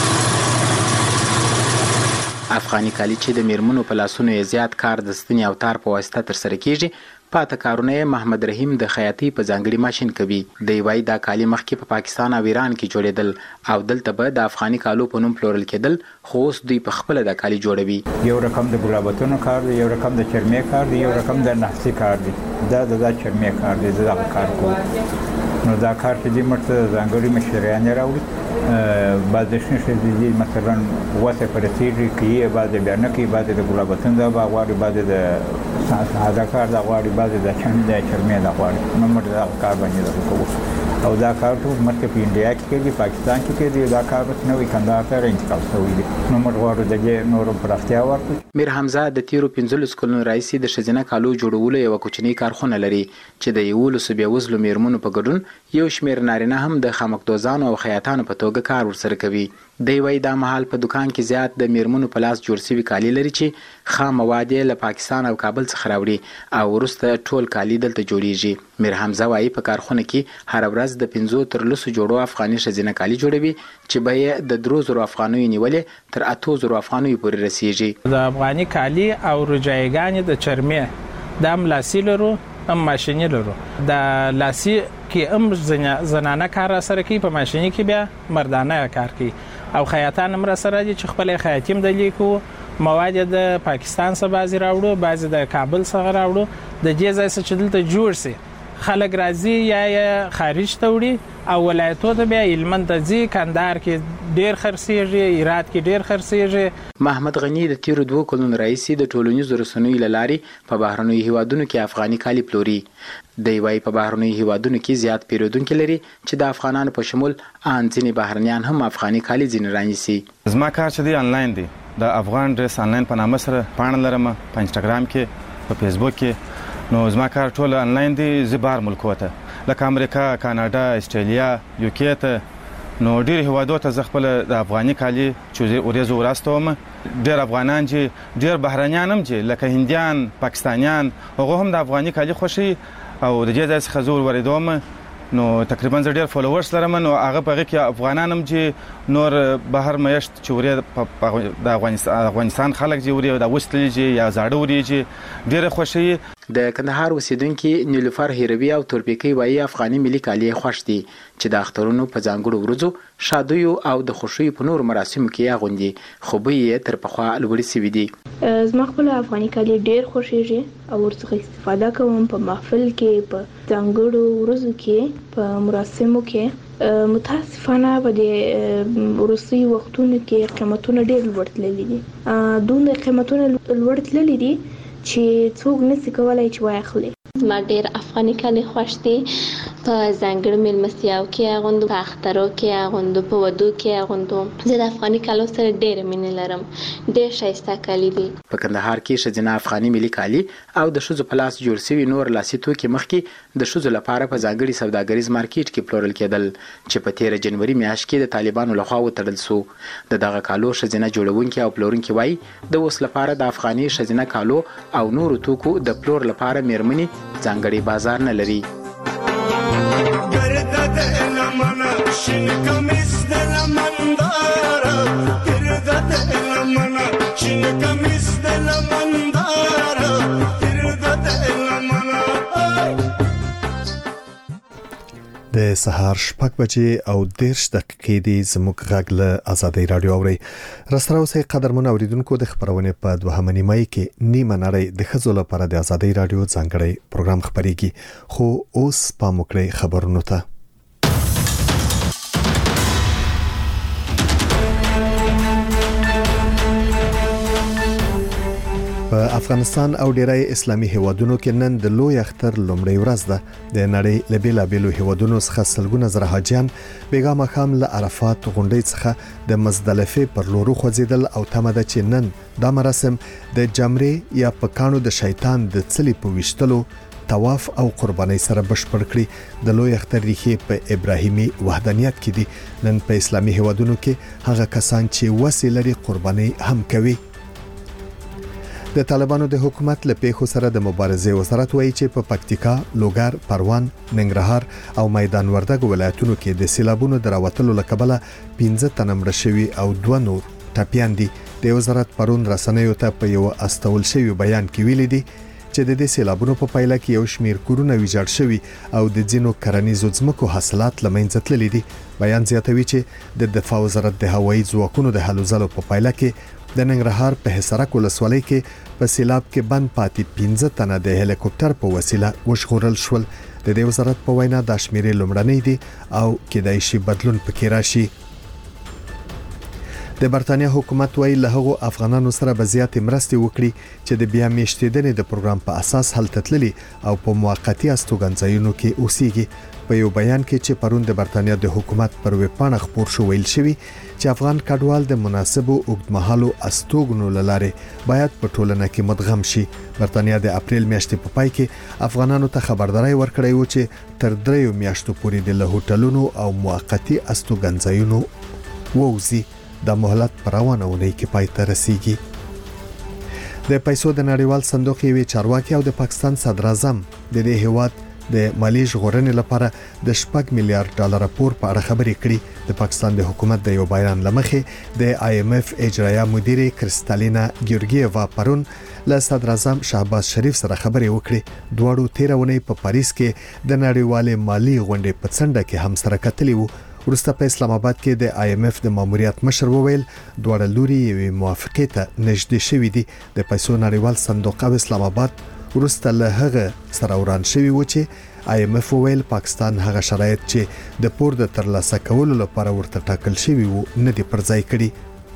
افغاني کالي چې د میرمنو په لاسونو یې زیات کار د ستنې او تار په واسطه ترسره کیږي، پاته کارونه محمد رحیم د خیاطۍ په ځانګړي ماشين کوي. دی وايي دا کالي مخکې په پاکستان او ایران کې جوړېدل او دلته به د افغاني کالو په نوم پلورل کېدل، خو اوس دوی په خپل د کالي جوړوي. یو رقم د ګلابتونو کار دی، یو رقم د چرمې کار دی، یو رقم د نحسي کار دی. دا د چرمې کار دی، دا کار کوي. نو دا کار چې د مرته ځانګړي مشتریان راوړي، بعض شنه دي مثلا واسه پرتیږي کې بعض بیان کې بعض د ګلابتون دا غواړي، بعض د ساده کار دا غواړي، بعض د چند د چرمې دا غواړي. نو موږ دا کار باندې کوو او دا کار ټول مرکه په انډیا کې دی، پاکستان کې دی، دا کار نو وی کندهار ته انتقال شوی دی. نو موږ غواړو د نورو پراختیا ورکړو. میر حمزه د تیرو پنځلس کلونو رئیس د شزینه کالو جوړولو یو کوچنی کارخونه لري چې د یولس بیا وزلو میرمنو په ګډون یو شمیر نارینه هم د خامکدوزانو او خیاطانو په توګه کار ورسره کوي. دی وايي دا مهال په دکان کې زیات د میرمنو په لاس جوړ شوي کالي لري چې خام مواد له پاکستان او کابل څخه راوړي او وروسته ټول کالي دلته جوړیږي. میر حمزه وايي په کارخونه کې هر ورځ د پنځو تر لسو جوړو افغاني شزینه کالي جوړوي چې به یې د درو زرو افغانیو نیولې تر اتو زرو افغانیو پورې رسیږي. د افغاني کالي او رجایګانې د چرمې د املاسي لرو هم ماشیني لرو. د لاسي کې هم زنانه کار سره کوي، په ماشیني کې بیا مردانه کار کوي او خیاطان هم سره دي چې خپل خیاطیم د لیکو مواد د پاکستان څخه بازي راوړو، بعضی د کابل څخه راوړو. د دې ځای څخه چې دلته جوړ سي خلک راځي یا خارج ته وړي او ولایتو ته بیا هلمند ته ځي، کندهار کې ډیر خرڅیږي، هرات کې ډیر خرڅیږي. محمد غنی د تیرو دوه کلونو رئیس د ټولنیزو رسنیو له لارې په بهرنیو هیوادونو کې افغاني کالي پلوري. دی وايي په بهرنیو هیوادونو کې زیات پیرودونکو لري چې د افغانانو په شمول ان ځینې بهرنیان هم افغاني کالي ځینې رانیسي. زما کار چې دی آنلاین دی، د افغان ډریس آنلاین په نامه سره پاڼه لرم په انسټاګرام کې، په فیسبوک کې. نو زما کار ټول آنلاین دی، زه بهر ملکو ته لکه امریکا، کاناډا، استرالیا، یوکې ته، نو ډیر هیوادو ته زه خپل د افغاني کالي چې ورېزو وراستوم. ډیر افغانان چې ډیر بهرنیان هم چې لکه هندیان، پاکستانیان، هغه هم د افغاني کالي خوښي او د دې ځای څخه زه ورېدوم. نو تقریبا زه ډیر فالوورز لرم، نو هغه په هغه کې افغانان هم چې نور بهر میشت چې ورې د افغانستان خلک چې ورې د وستلې چې یا زاړه ورې چې ډیر خوښي. د کندهار اوسیدونکو نیلوفر هیروی او تورپیکی وايي افغاني ملي کالي خوښ دي چې د اخترونو په ځانګړو ورځو، شادیو او د خوښیو په نور مراسمو کې اغوندي، خو به یې تر پخوا لوړې سوي دي. زما خپل افغاني کالي ډیر خوښیږي او ورڅخه استفاده کوم په محفل کې، په ځانګړو ورځو کې، په مراسمو کې. متاسفانه په دې وروستي وختونو کې قیمتونه ډیر لوړ تللي دي، دومره قیمتونه لوړ تللي دي چې څوک نشي کولای چې واخلي. ما ډیر افغاني کالي خوښ دي، په ځانګړي مېلمستیاو کې اغوندو، په اخترو کې اغوندو، په ودو کې اغوندو. زه د افغاني کالو سره ډېره مینه لرم. ډېر ښایسته کالي دي. په کندهار کې ښځینه افغاني ملي کالي او د ښځو په لاس جوړ شوي نور لاسي توکي مخکې د ښځو لپاره په ځانګړي سوداګریز مارکیټ کې پلورل کېدل چې په تېره جنوري میاشت کې د طالبانو لخوا وتړل سو. د دغه کالو ښځینه جوړونکي او پلورونکي وایي د اوس لپاره د افغاني ښځینه کالو او نورو توکو د پلور لپاره میرمنې ځانګړي بازار نه لري. د سهار شپږ بجې او دیرش دقیقې دی. زموږ غږ له آزادۍ رادیو اوري. راسره اوسئ قدرمن اوریدونکو. د خبرونې په دوهمه نیمه کې نیمه نړۍ د ښځو لپاره د آزادۍ رادیو ځانګړی پروګرام خبريږي. خو اوس پام وکړئ خبرونو ته. په افغانستان او ډیری اسلامي هیوادونو کې نن د لوی اختر لومړی ورځ ده. د نړۍ له بیلابیلو هیوادونو څخه سلګونه زره حاجیان بیګا مخام له عرفات غونډۍ څخه د مزدلفه پر لور خوځیدل او تمه ده چې نن دا مراسم د جمرې یا پکانو د شیطان د څلی په وشتلو طواف او قرباني سره بشپړ کړي. د لوی اختر ریښې په ابراهیمي وحدانیت کې دي. نن په اسلامي هیوادونو کې هغه کسان چې وسیله لري قرباني هم کوي. د طالبانو د حکومت له پیښو سره د مبارزې وزارت وایي چې په پکتیکا، لوګر، پروان، ننګرهار او میدان وردګ ولایتونو کې د سیلابونو دراوتلو لکبله پنځه تنه مړه شوي او دوه نور ټپيان دي. د وزارت پرون رسنیو ته په یو استول شوی بیان کې ویلي دي چې د دې سیلابونو په پایله کې یو شمیر کورونه ویجاړ شوي او د ځینو کرنیزو ځمکو حاصلات لمنځه تللي دي. بیان زیاتوي چې د دفاع وزارت د هوایي ځواکونو د هلو ځلو په پایله کې د ننګرهار په حصارک ولسوالۍ کې په سیلاب کې بند پاتې پنځه تنه د هلیکوپټر په وسیله وژغورل شول. د دې وزارت په وینا د شمیرې لومړنۍ دي او کېدای شي بدلون پکې راشي. د برتانیا حکومت وایي له هغو افغانانو سره به زیاتې مرستې وکړي چې د بیا میشتېدنې د پروګرام په اساس هلته تللي او په موقتی استوګنځایونو کې اوسېږي. په یو بیان کې چې پرون د برتانیا د حکومت پر ویبپاڼه خپور شو ویل شوی چې افغان کډوال د مناسبو اوږدمهالو استوګنو لاره باید په ټولنه کې مدغم شي. برتانیا د اپریل میاشتې په پای کې افغانانو ته خبرداري ورکړې و چې تر دریو میاشتو پورې د هوټلونو او موقتی استوګنځایونو ووزي. د مهلت پر روانه ونې کې پای ته رسیږي. د پیسو د نړیوال صندوق یوې چارواکي او د پاکستان صدر اعظم د دې هیواد د مالی ژغورنې لپاره د شپږ میلیارډ ډالر پور په اړه خبرې کړې. د پاکستان د حکومت د یو بیان لمخې د آی ایم ایف اجرایه مدیره کریستالینا ګیورګیeva پرون له صدر اعظم شهباز شریف سره خبرې وکړې. دواړو تیرونې په پاریس کې د نړیوال مالی غونډې په څنډه کې هم سره کتلي وو. ورسته په اسلام آباد کې د آی ایم ایف د ماموریت مشر وویل دواړه لوري یوې موافقې ته نږدې شوي دي. د پیسو نړیوال صندوق او اسلام آباد ورسته له هغه سره وران شوی و چې آی ایم ایف ویل پاکستان هغه شرایط چې د پور د ترلاسه کولو لپاره ورته ټاکل شوی وو نه دی پر ځای کړی.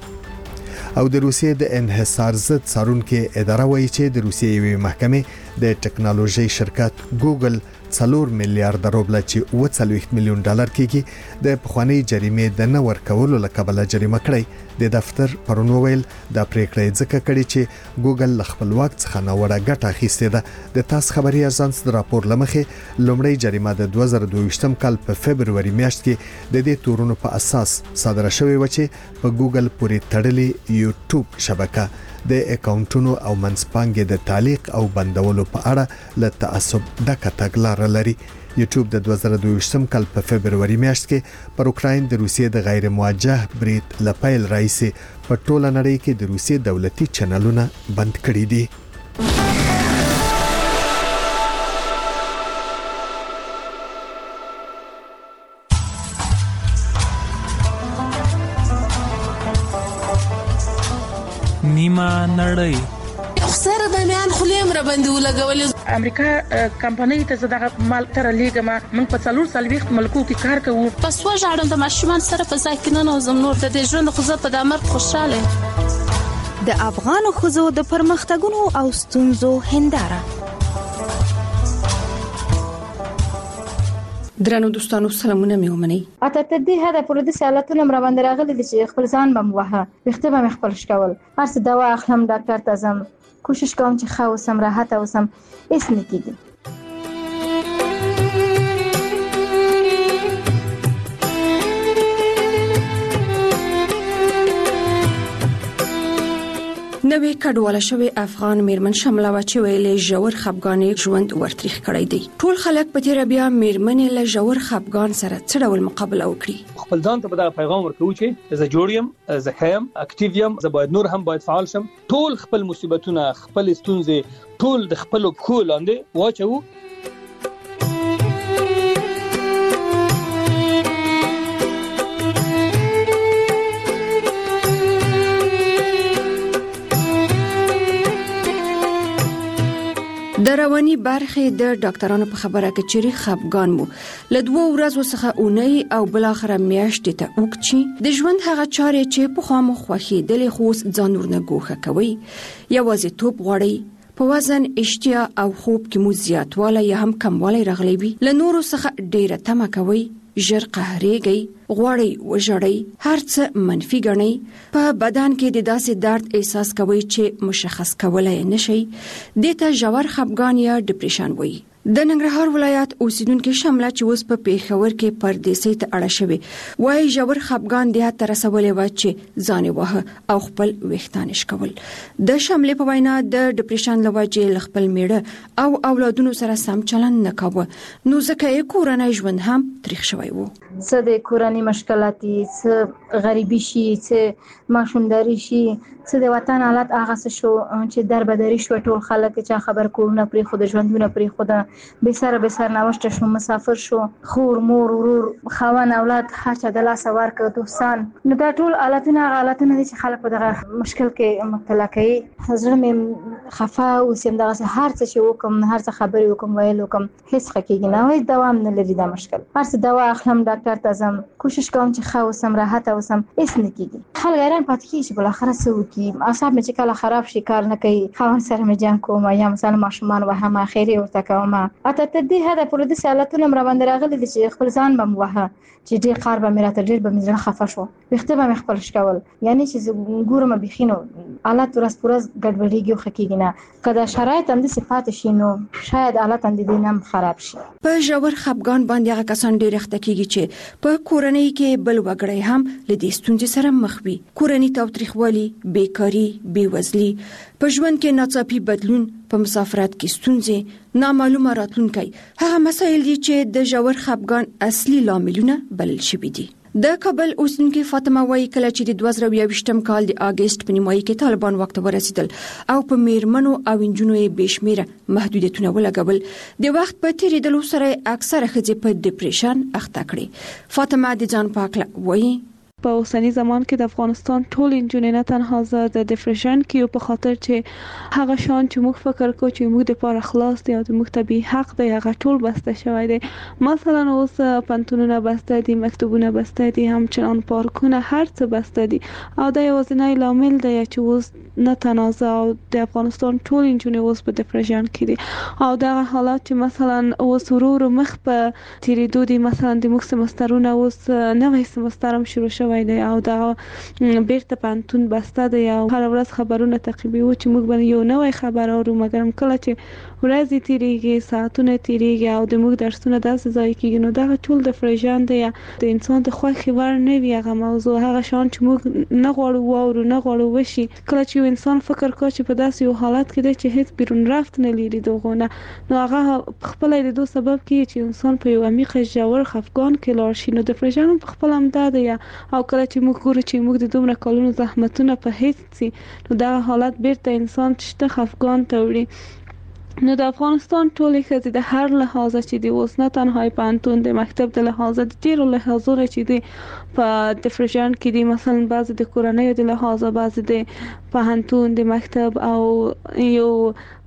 او د روسیې د انحصار ضد څارونکو اداره وایي چې د روسیې یوې محکمې د ټکنالوژي شرکت ګوګل څلور میلیارډ روبل چې اوه څلوېښت میلیون ډالر کېږي د پخوانی جریمې د نه ورکولو لکبله جریمه کړی. د دفتر پرون ویل د پریکړې ځکه کړي چې ګوګل ل خپلواک څخه نه وړه ګټه اخیستې ده. د تاس خبري اژانس د راپور لمخې لومړی جریمه د دوه زره دوه ویشتم کال په فبرवरी میاشت کې د دې تورونو په اساس صادره شوې و چې په ګوګل پورې تړلې یوټیوب شبکه د اکاونټونو او منځپانګې د تعلیق او بندولو په اړه له تعصب ډکه تګلاره لري. یوټیوب د دوه زره دوه ویشتم کال په فبرवरी میاشت کې پر اوکراین د روسیې د غیر موجه برید لپیل رئیس په ټوله نړۍ کې د روسیې دولتي چینلونه بند کړي دي. نیمه نړۍ سره د میان خلیم را باندې ولګولې. امریکا کمپنۍ ته زداغه مال تر لیګما من په څلور سلويخت ملکو کې کار کوو. پس وژاړم د ماشومان سره په ځای کې نه نوزم نور د دې ژوند خو زه په دامر خوشاله. د افغان خزو د پرمختګونو او ستونزو هنداره. درنو دوستانو سلامونه مې ومني. اته تر دې حده پورې د سالتونو مر باندې راغلي دي چې خپل ځان بم وها وخته به خپل شکول هر څه دوا اخلم ډاکټر ته ځم کوشش کوم چې ښه اوسم راحت اوسم هیڅ نه کیږي. نوې کډواله شوی افغان میرمن شمله و چې ویلې ژور خپګان ژوند ورتریخ کړی دی. ټول خلک په تیر بیا میرمنې له ژور خپګان سره څه ډول مقابله وکړي. خپل ځان ته به پیغام ورکوي چې زه جوړ یم، زه ښه یم، اکټیو یم، زه باید نور هم باید فعال شم. ټول خپل مصیبتونه، خپل ستونزې ټول د خپل پښو لاندې واچو. د رواني برخې د ډاکټرانو په خبره کې چې خپګان مو له دوه ورځې څخه اونۍ او بل اخر میاشتې ته وکړي د ژوند هغه چارې چې په خامو خوخي د لخوس ځان ورنه ګوخه کوي یوازې توپ غوړي په وزن اشتیا او خوب کې مو زیاتوالی یا هم کموالی راغلی وي له نورو څخه ډیره تمه کوي ژر قهرېږي غواړي وژړئ هر څه منفي ګڼئ په بدن کې د داسې درد احساس کوي چې مشخص کولای نشي دې ته ژور خپګان یا ډیپریشن وایي. د ننګرهار ولایت اوسیدونکو شمله چې اوس په پیښور کې پردیسي ته اړه شوی وایي ژور خپګان د هغه تر رسولې و چې ځان وه او خپل وختانش کول. د شمله په وینا د ډیپریشن لوجې خپل میړه او اولادونو سره سم چلند نه کاوه نو ځکه یې کورنۍ ژوند هم تریخ شوی وو. څه د کورنۍ مشکلاتي، څه غریبي شي، څه ماشومداري شي، څه د وطن حالت هغه څه شو چې دربدري شو. ټول خلک چې خبر کورونه پرې خو د ژوندونه پرې خو د به سره به سره نوشته شو، مسافر شو، خور مور ورور خوان اولاد هر چا د لاس ورکړ دوستان. نو دا ټول حالتونه حالتونه دي چې خلک په دغه مشکل کې مبتلا کوي. حضرت مې خفا او سیم دغه هر څه چې وکم هر څه خبرې وکم ویل وکم هیڅ حقیقي نه وي دوام نه لري دا مشکل. هر څه دوا اخلم ډاکټر ته ځم کوشش کوم چې ښه اوسم راحت اوسم هیڅ نه کیږي. خلک حیران پاتې کیږي چې بل اخر څه وکي. اعصاب مې چې کله خراب شي کار نه کوي خوان سره مې جنگ کوم یا مثلا ماشومان وهم اخیری ورته کوم. اته تر دې حده پورې د سالتونو مر باندې راغلي دي چې خپل ځان بم وها چې ډېر قار به مې راته ډېر به مې زړه خفه شو وخته به مې خپل شکول یعنی چې ګورم بخینو حالت ورځ پرځ ګډوډیږي خو کېږي نه کله شرایط هم د صفات شي نو شاید حالت هم د دینم خراب شي. په ژور خپګان باندې هغه کسان ډېر اخته کېږي چې په کورنۍ کې بل وګړي هم له دې ستونزې سره مخ وي. کورنۍ تاوتریخوالي، بیکاری، بیوزلي، په ژوند کې ناڅاپي بدلون، په مسافرت کې ستونزې، نامعلومه راتلونکی هغه مسایل دي چې د ژور خپګان اصلي لاملونه بلل شوي دي. د کابل اوسیدونکې فاطمه وایي کله چې د دوه زره یوویشتم کال د اگست په نیمایي کې طالبان واک ته ورسېدل او په میرمنو او نجونو یې بېشمېره محدودیتونه ولګول د وخت په تېرېدلو سره اکثره ښځې په ډیپریشن اخته کړې. فاطمه د ځان په هکله وایي په اوسنی زمان کې د افغانستان ټول انجونې نه تنها زه د ډیپریشن کې په خاطر چې هغه شان چې موږ فکر کوو چې موږ د پاره خلاص دی او د موږ طبي حق دی هغه ټول بسته شوی دی. مثلا اوس پنتونونه بسته دي، مکتوبونه بسته دي، همچنان پارکونه هر څه بسته دي او دا یوازینی لامل دی چې اوس نه تنازع او د افغانستان ټول انجونې اوس په ډیپریشن کې دي او دا حالات چې مثلا اوس ورور مخ په تیریدو دي. مثلا د موږ سمسترونه اوس نوې سمستر هم شروع شوی دی او دا بیرته پانتون بسته دی او هر ورځ خبرونه تعقیبوي چې موږ باندې یو نوې خبر اورو مګر کله چې ورځې تیریږي ساعتونه تیریږي او د موږ درسونه داسې ځای کېږي نو دا ټول ډیپریشن دی. د انسان د خوښې وړ نه وي هغه موضوع هغه شان چې موږ نه غواړو واورو نه غواړو وشي. کله چې یو انسان فکر کوي چې په داسې یو حالت کې دی چې هیڅ بیرون رفت نه لري دغه نو هغه خپل د دوه سبب کې چې انسان په یو عمیق ژور خفګان کې لاړ شي. نو ډیپریشن په خپل هم دا دی او کله چې موږ ګورو چې موږ د دومره کلونو زحمتونه په هیڅ سي نو دا حالت بیرته انسان تشته خفګان ته وړي. نو د افغانستان ټولې ښځې د هر لحاظه چې دی اوس نه تنها پانتون د مکتب د لحاظه د ډیرو لحاظونو چې دی په ډیپریشن کې دي. مثلا بعضې د کورنۍ د لحاظه، بعضې د پوهنتون د مکتب او یو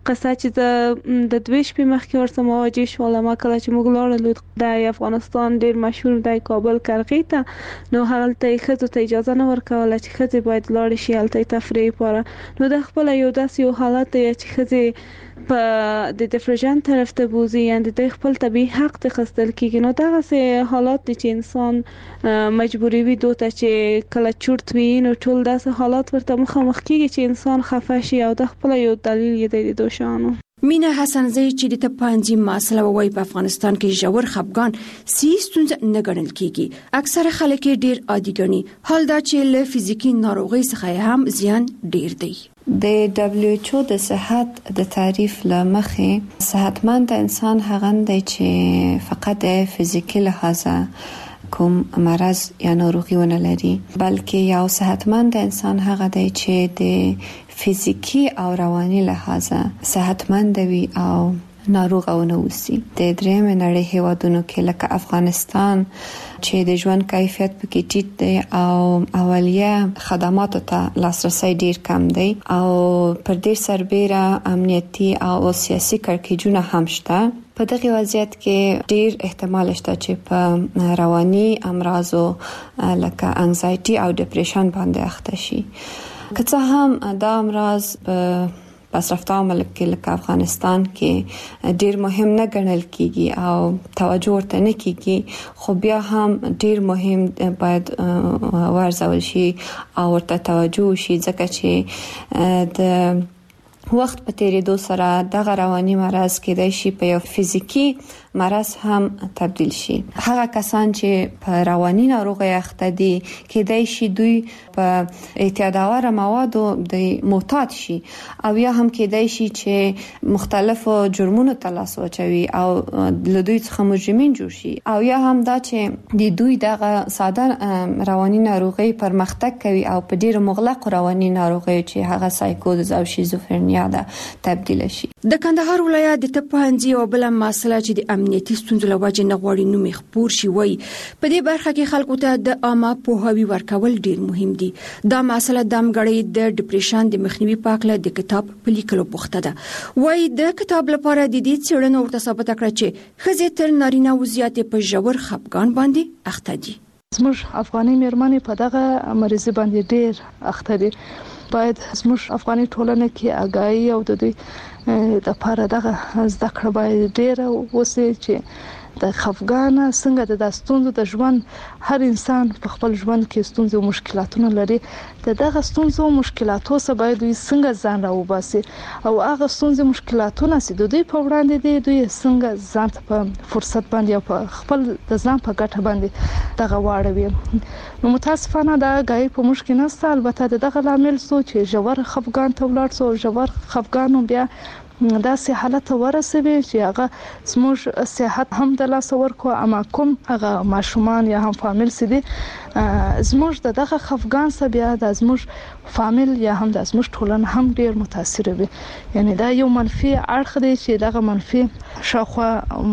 قصه چې د د دوی شپې مخکې ورسره مواجه شول ما کله چې موږ لاړو د افغانستان ډیر مشهور دی کابل کرغې ته نو هلته ښځو ته اجازه نه ورکوله چې ښځې باید لاړې شي هلته تفریح لپاره نو د خپل یو داسې یو حالت دی چې ښځې په د ډیفرژن طرف ته بوزي یعنی د خپل طبيعي حق ته خستل کیږي نو دا غسه حالات دي چې انسان مجبوری وي دوته چې کله چورت وي نو ټول داسې حالات ورته مخامخ کیږي چې انسان خفه شي او د خپل یو دلیل یې د دوشانو مینا حسن زئی چې د تپانځي مسله وای په افغانستان کې جوړ خپګان سیستونز نه ګڼل کیږي اکثره خلک ډیر عادي ګڼي حال دا چې له فزیکی ناروغي څخه هم زیان ډیر دی د دبليو ایچ او د صحت د تعریف لمخې صحتمند انسان هغه دی چې فقط فزیکی لحاظه کوم مرض یا ناروغي ونه لري بلکې یو صحتمند انسان هغه دی چې د فزیکی او رواني لحاظه صحتمند وي او ناروغ او نه وسی د درېم نړۍ هیوادونو کې لکه افغانستان چې د ژوند کیفیت پکې ټیټ دی او اولیه خدماتو ته لاسرسي ډیر کم دی او پر دې سربېره امنیتي او سیاسي کړکېچونه هم شته په دغه وضعیت کې ډیر احتمال شته چې په رواني امراضو لکه انزایټي او ډیپریشن باندې اخته شي که څه هم دا امراض په پسرفته ملک کې لکه افغانستان کې ډیر مهم نه ګڼل کیږي او توجه ورته نه کیږي خو بیا هم ډیر مهم باید ورزول شي او ورته توجه شي ځکه چې د وخت په تیریدو سره دغه رواني مرض کېدای شي په یو فزیکی مرض هم تبدیل شي هغه کسان چې په رواني ناروغي اخته دي کېدای شي دوی په اعتیادآور موادو د معتاد شي او یا هم کېدای شي چې مختلفو جرمونو ته لاس واچوي او له دوی څخه مجرمین جوړ شي او یا هم دا چې د دوی دغه ساده رواني ناروغي پرمختګ کوي او په ډیره مغلق رواني ناروغي چې هغه سایکوز او شیزوفرنیا ده تبدیل شي د کندهار ولایت د تپانځي او بل مسله چې د امنیتي ستونزو لوجه نه غوړي نو مخبور شي وای په دې برخه کې خلکو ته د عامه پوهاوی ورکول ډیر مهم دي دا مسله د امګړې د ډیپریشن د مخنیوي پاکله د کتاب په لیکلو بوخته ده وای د کتاب لپاره د دې څېړنو ورته ثابت کړ چې خزې تر نارینه وضعیت په جوړ خپګان باندې اخته دي زموږ افغاني مېرمنې په دغه مریضي باندې ډیر اخته دي باید زموږ افغاني ټولنه کې آگاهی او د دوی د لپاره دغه زده کړه باید ډیره وسی چې د خفګان څنګه د داستونو د ژوند هر انسان په خپل ژوند کې ستونزې او مشکلاتونه لري د دغه ستونزو او مشکلاتو سره باید دوی څنګه ځان راوباسي او هغه ستونزې مشکلاتونه چې د دوی په وړاندې دي دوی څنګه ځان په فرصت باندې او په خپل د ځان په ګټه باندې دغه واړوي نو متاسفانه دا غي په مشکل نه البته دغه لامل سو چې جوړ خفګان ته ولاړ سو جوړ خفګان بیا دا سه حالت ورسوي چې هغه زموږ صحت هم د لاس ورکو اما کوم هغه ماشومان یا هم فامیل سدي زموږ دغه خفګان سره بیا د زموږ فامیل یا هم د زموږ ټولنه هم ډیر متاثر وي یعنی دا یو منفي اړخ دی چې دغه منفي شاخوا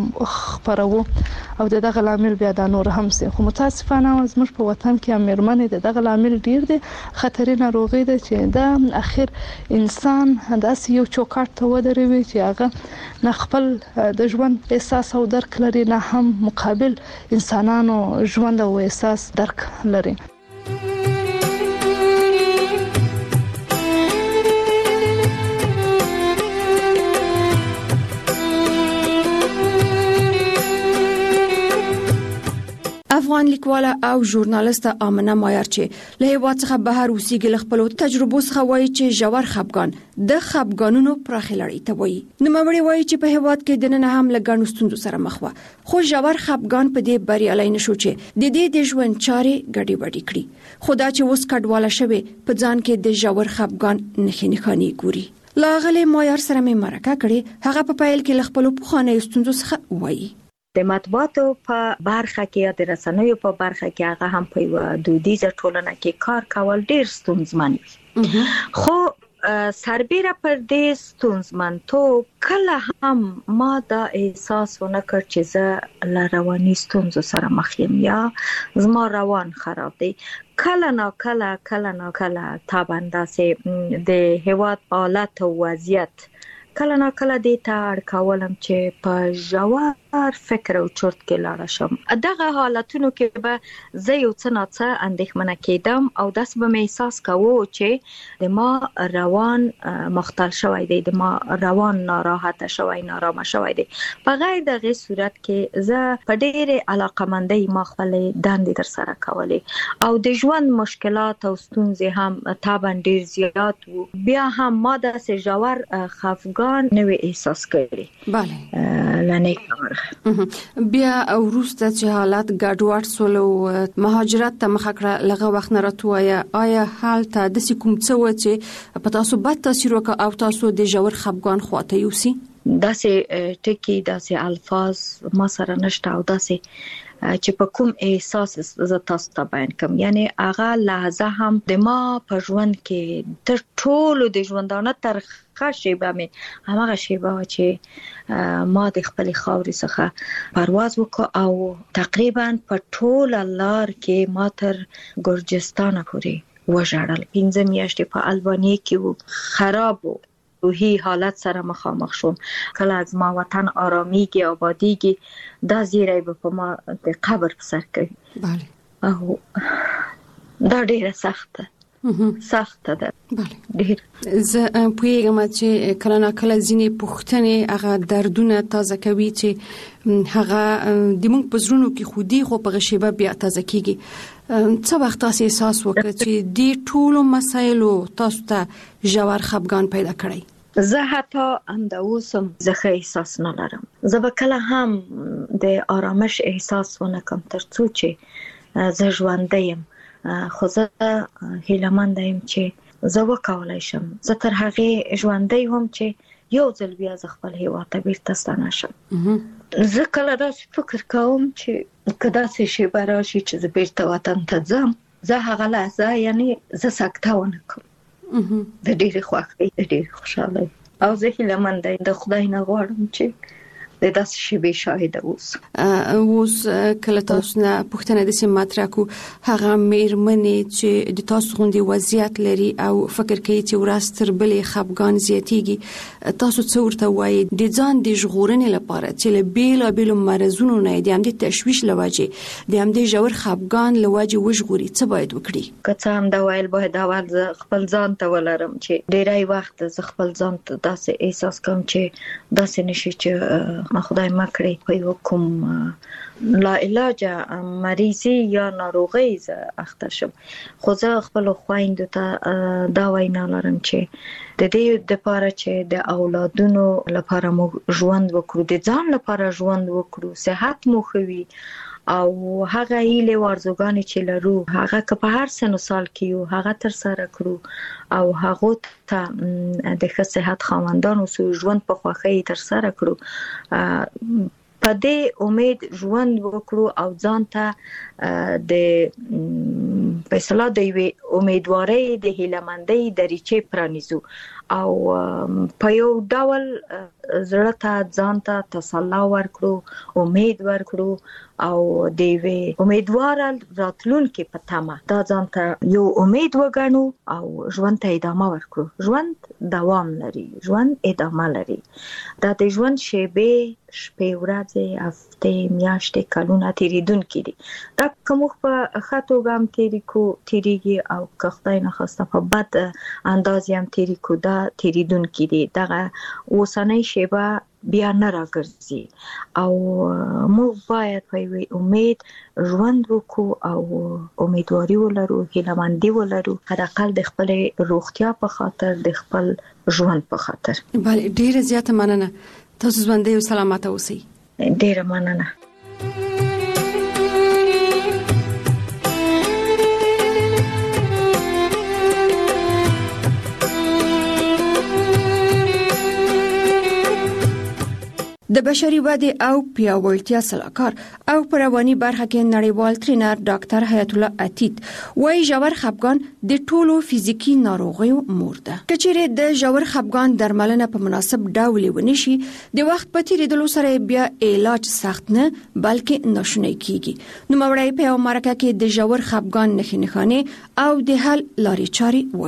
خبرو او دغه لامل بیا د نور هم سي خو متاسفانه زموږ په وطن کې امرمنې دغه لامل ډیر دي خطرې ناروغي ده چې دا اخر انسان داسې یو چوکاټ ته ودروي چې هغه نه خپل د ژوند احساس او درک لري نه هم مقابل انسانانو ژوند او احساس درک لري افغان لیکواله او ژورنالیست آمنه مایار چې له هیواد څخه بهر اوسېږي خپل تجربو څخه وایي چې جوړ خپګان د خپګانونو پراخه لړۍ ته وایي نو مړی وایي چې په هیواد کې د نن هم لګانو ستونزو سره مخ و خو جوړ خپګان په دې بریالي نشو چې د دې د ژوند چارې ګډي وډي کړي خدا چې اوس کډواله شوی په ځان کې د جوړ خپګان نخې نخاني ګوري لاغله مایار سره مې مرکه کړي هغه په پایل کې خپل پوخانه ستونزو څخه وایي د مطبوعاتو په برخه کې یا د رسنیو په برخه کې هغه هم په یو دودیزه ټولنه کې کار کول ډیر ستونزمن وي خو سربېره پر دې ستونزمنتوب کله هم ما دا احساس ونه کړ چې زه له رواني ستونزو سره مخ یم یا زما روان خراب دی کله نا کله کله نا کله تابنده سي د هیواد حالت او وضعیت کله نه کله دې ته اړ کولم چې په ژور فکر او چرت کې لاړ شم. دغه حالتونو کې به زه یو څه نه څه اندېښمنه کېدم او داسې به مې احساس کوو چې د ما روان مختل شوی دی، د ما روان ناراحته شوی، نارامه شوی دی. په غیر دغه صورت کې زه په ډېرې علاقمندۍ ما خپلې دندې ترسره کولې او د ژوند مشکلات او ستونزې هم طبعا ډېر زیات وو. بیا هم ما داسې ژور خفګان نوې احساس کړی. بله لنی کار بیا وروسته چې حالات ګډوډ سول او مهاجرت ته مخه کړه، لغه وخت نه راتوایا آیا حال ته د کوم څه و چې په تاسو بد تاثیر وکړ او تاسو د ژور خفګان خواته یوسي؟ داسې ټکی داسې الفاظ ما سره نشته او داسې چې په کوم احساس ز تاسو ته بیان کوم. یعنی هغه لحظه هم د ما په ژوند کې تر ټولو د ژوندانه تر خاصه مې هغه شیبه چې ما د خپل خاورې څخه پرواز وکړ او تقریبا په ټول لار کې ما تر ګرجستان پورې وژړل. پنځه میاشتې په البانیا کې وو، خراب وو، روحي حالت سره مخامخ شوم. کله از ما وطن آرامیږي آبادیږي دا زیری به په ما د قبر په سر کوي. بله او دا ډیره سخته سخته ده. بله ډیر. زه پوهیږم چې کله نه کله ځینې پوښتنې هغه دردونه تازه کوي چې هغه د موږ په زړونو کې خودي خو په غشيبه بیا تازه کیږي. څه وخت تاسو احساس وکړ چې د ټولو مسایلو تاسو ته ژور خفګان پیدا کړی؟ زه حتی هم د اوسم زه احساس نه لرم. زه به کله هم د آرامش احساس ونه کوم تر څو چې زه ژوندی یم. خو زه هیله‌مند یم چې زه وکولای شم. زه تر هغه ژوندی هم چې یو ځل بیا ز خپل هیواد ته بیرته ستنه شم. زه کله داسې فکر کوم چې کدا څه شی براشي چې زه بیرته وطن ته ځم، زه هغه لحظه یعنی زه سکته ونه کوم. د ډېرې خوښۍ، د ډېرې خوشحالۍ او زه هیله‌مند یم د خدای نه غواړم چې د داسې شی به شاهد اوس. اوس کله تاسو نه پوښتنه د سیم مطرح کو هغه میرمنې چې د تاسو غوندي وضعیت لري او فکر کوي چې ورځ تر بلې خفګان زیاتیږي، تاسو څه ورته وایي د ځان د ژغورنې لپاره چې له بیلو بیلو مرزونو نه د همدې تشویش لوجه د همدې ژور خفګان لوجه وژغوري، څه باید وکړي؟ که څه هم دا ویل باید اول خپل ځان ته ولرم چې ډیری وخت ز خپل ځان ته داسې احساس کوم چې داسې نشي چې ما خدای ما کړی په یو کوم لا علاج مریضي یا ناروغي ز اخته شم. خو زه خپل خويندو ته دا وینا لرم چې د دې د لپاره چې د اولادونو لپاره مو ژوند وکړو، د ځان لپاره ژوند وکړو، صحت مو خوي او هغه ایله ورزګانی چې لرو هغه که په هر سن سال کې یو هغه تر سره کړو او هغه ته د ښه صحت خاوندانو سو ژوند په خوخه تر سره کړو. په دې امید ژوند وکړو او ځان ته د فیصله دی امیدواري د هیلمندۍ دریچې پرانیزو او په یو ډول زړه ته ځان ته تسلا ورکړو، امید ورکړو او د وی امیدوار راتلونکي په تمه دا ځان ته یو امید وګڼو او ژوند ته ادامه ورکړو. ژوند دوام لري، ژوند ادامه لري. دا د ژوند شیبې شپې ورځې هفته میاشتې کلونه تیریدونکي دي. دا کوم په خاطو ګام تیری کو تیریږي او که خدای نه خواسته په بد انداز هم تیری کو دا تیریدونکي دي. دغه اوسنۍ شیبه بیا نه راګرځي او موږ باید په امید ژوند وکړو او امیدواري ولرو، هیله‌مندي ولرو، حداقل د خپل روغتیا په خاطر، د خپل ژوند په خاطر. بله ډیره زیاته مننه. تاسو ژوندۍ او سلامت اوسئ. ډیره مننه. د بشري ودې او پیاوړتیا سلاکار او پر رواني برخه کې نړیوال ټرینر ډاکټر حیات الله عتیق وايي ژور خفګان د ټولو فزیکی ناروغیو مور ده. کچېره د ژور خفګان درملنه په مناسب ډول ونشي د وخت په تیریدلو سره بیا علاج سخت نه بلکې ناشونی کیږي. نو مورای په مرکه کې د ژور خفګان نښې نښانې او د حل لارې چارې وايي.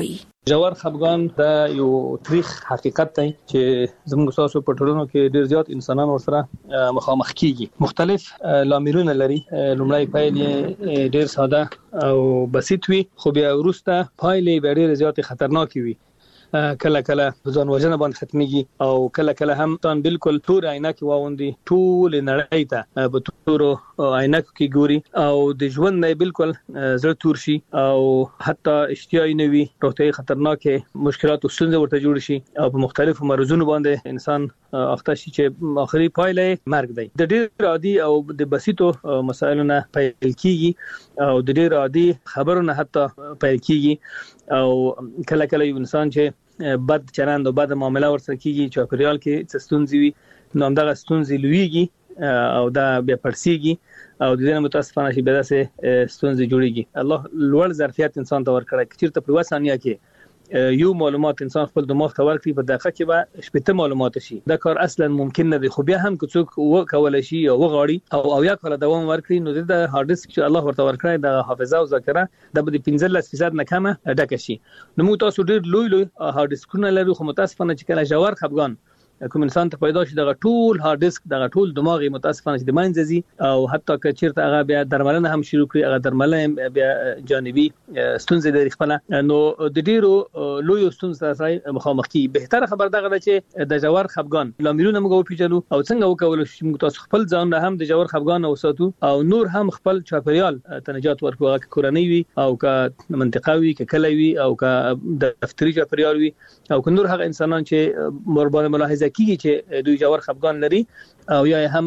جوار خفګان د یو تاریخ حقیقت دی چې زموږ تاسو په ټولنو کې ډیر زیات انسانان ورسره مخامخ کیږي. مختلف لاملونه لري. لومړی پایل یې ډیر ساده او بسيط وي، خو بیا وروسته پایلې به ډیر زیات خطرناک وي. کله کله ځان وژنه باندې ختميږي او کله کله هم تان بالکل تور عینکې واوندي، ټول نړۍ ته په تور عینکو کې ګوري او د ژوند نه بالکل زړه تور شي او حتی اشتیاي نه وي، روغتيایي خطرناکه مشکلات او ستونزې ورته جوړ شي او په مختلفو مرزونو باندې انسان اخته شي چې اخري پایله مرګ دی. د ډېر عادي او د بسيطو مسایلو نه پیل کیږي او د ډېر عادي خبرو نه حتی پیل کیږي او کله کله یو انسان چې بد چلند او بد معامله ورسره کیږي چې پریال کې څه ستونزې وي نو همدغه ستونزې لویږي او دا بیا پرسیږي او د دې متاسفانه شي بیا سه ستونزې جوړیږي. الله لوړ ظرفیت انسان ته ورکړي چې تر په وسانیا کې یو معلومات انسان خپل دماغ ته ورکړي په دقیقه کې به شپږ معلومات شي. دا کار اصلا ممکن نه دی، خو بیا هم که څوک وکول شي او وغاړي او او یا کله دوام ورکړي نو د هارد ډیسک چې الله ورته ورکړي د حافظه او ذاکره د پنځلس فیصد نه کمه ډکه شي. نو موږ تاسو ډیر لوی لوی هارد ډیسکونه لرو، خو متاسفانه چې کله جوار خفګان کوم انسان ته پیدا شي دغه ټول هارد ډیسک دغه ټول دماغي متاسفانه چې د منځزي او حتی که چیرته هغه بیا درملنه هم شروع کړي، هغه درملنه بیا جانبي ستونزې لري خپل نو د ډیرو لوی ستونزې سره مخامخ کی. بهتره خبر دغه ده چې د جوار خفګان لاملونه موږ وپیژنو او څنګه وکول شي موږ تاسو خپل ځان هم د جوار خفګان او ساتو او نور هم خپل چاپیریال تنجات ورکوه، که کورنۍ وي او که منطقه وي، که کلی وي او که دفتري چاپیریال وي او که نور هغه انسانان چې مربوطه ملاحظه کیږي چې دوی جوار خفګان لري او یا هم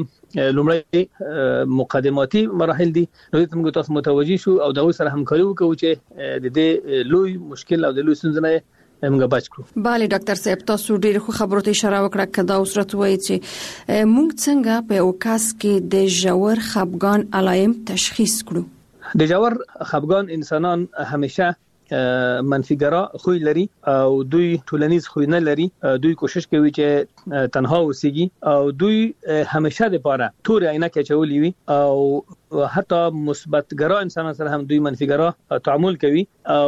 لومړی مقدماتي مراحل دي، نو دې موږ تاسو متوجي شو او دغه سره همکاري وکړو چې د دې لوی مشکل او د لوی ستونزې نه موږ بچ کړو. bale ډاکټر صاحب تاسو ډیر خو خبرو ته اشاره وکړه کدا اوسرت وایي چې موږ څنګه په اوکاس کې د جوار خفګان علائم تشخیص کړو. د جوار خفګان انسانان همیشه منفیګرا خوې لري او دوی ټولنیز خوې نه لري، دوی کوشش کوي چې تنها اوسېږي او دوی همیشه د پاره تور عینکې چولې وي او حتی مثبت ګرا انسانان سره هم دوی منفیګرا تعامل کوي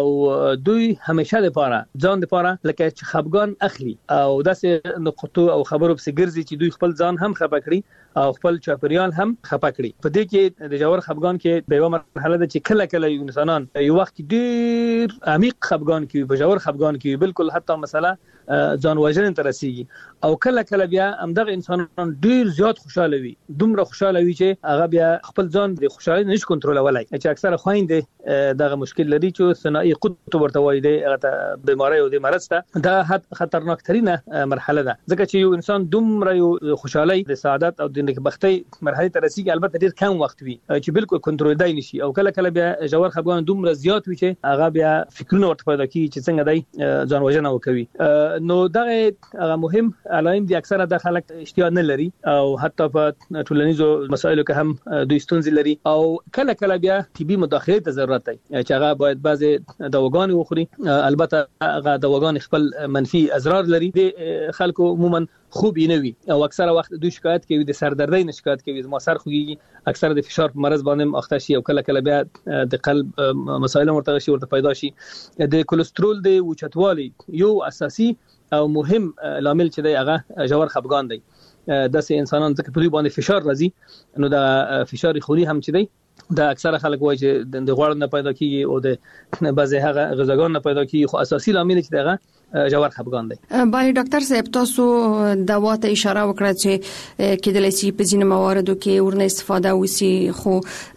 او دوی همیشه د پاره ځان د پاره لکه چې خفګان اخلي او داسې نقطو او خبرو په ګرځي چې دوی خپل ځان هم خپه کړي او خپل چاپیریال هم خپه کړي. په دې کې د جوار خفګان کې د یو مرحله ده چې کله کله انسانان یو وخت ډیر عمیق خفګان کې په جوار خفګان کې بالکل حتی مثلا ځان وژنې ته رسیږي او کله کله بیا همدغه انسانان ډیر زیات خوشاله وي، دومره خوشاله وي چې هغه بیا خپل ځان د خوشالۍ نشي کنټرولولای، چې اکثره خويندې دغه مشکل لري چې ثنائي قطب ورته وایي دی، هغه بیماری او د مرض ته دا خطرناک ترينه مرحله ده، ځکه چې یو انسان دومره یو خوشالۍ د سعادت او د نیکبختۍ مرحله ته رسیږي البته ډیر کم وخت وي چې بالکل کنټرول دی نشي او کله کله بیا جوار خفګان دومره زیات وي چې هغه بیا فکرونه ورته پیدا کوي چې څنګه دی ځان وژنه وکوي. نو دغه مهم علائم دي اکثره د خلک اشتیا نه لري او حتی په ټولنیزو مسایلو کې هم دوی ستونزې لري او کله کله بیا طبي مداخله ته ضرورت دی چې هغه باید بعضي دواګان وخوري. البته هغه دواګان خپل منفي اضرار لري، د خلکو عموما خوب نه وي او اکثره وخت دوی شکایت کوي د سردردۍ نه شکایت کوي، ما سر خوږي، اکثره د فشار په مرز باندې اخته شي او کله کله بیا د قلب مسایل مرتبط شي ورته پیدا شي. د کولېسترول د اوچتوالي یو اساسي او مهم لامل چې دی هغه جوار خفګان دی. داسې انسانان ځکه په دوی باندې فشار راځي نو د فشار خوني هم چې دی دا اکثره خلک وایي چې د غوړ نه پیدا کیږي او د بعضی هغه غذاګان نه پیدا کیږي، خو اساسي لامل چې دغه جوار خفګان دی. بله ډاکټر صاحب تاسو دوا ته اشاره وکړه چې کېدلی شي په ځینو مواردو کې ورنه استفاده وسی، خو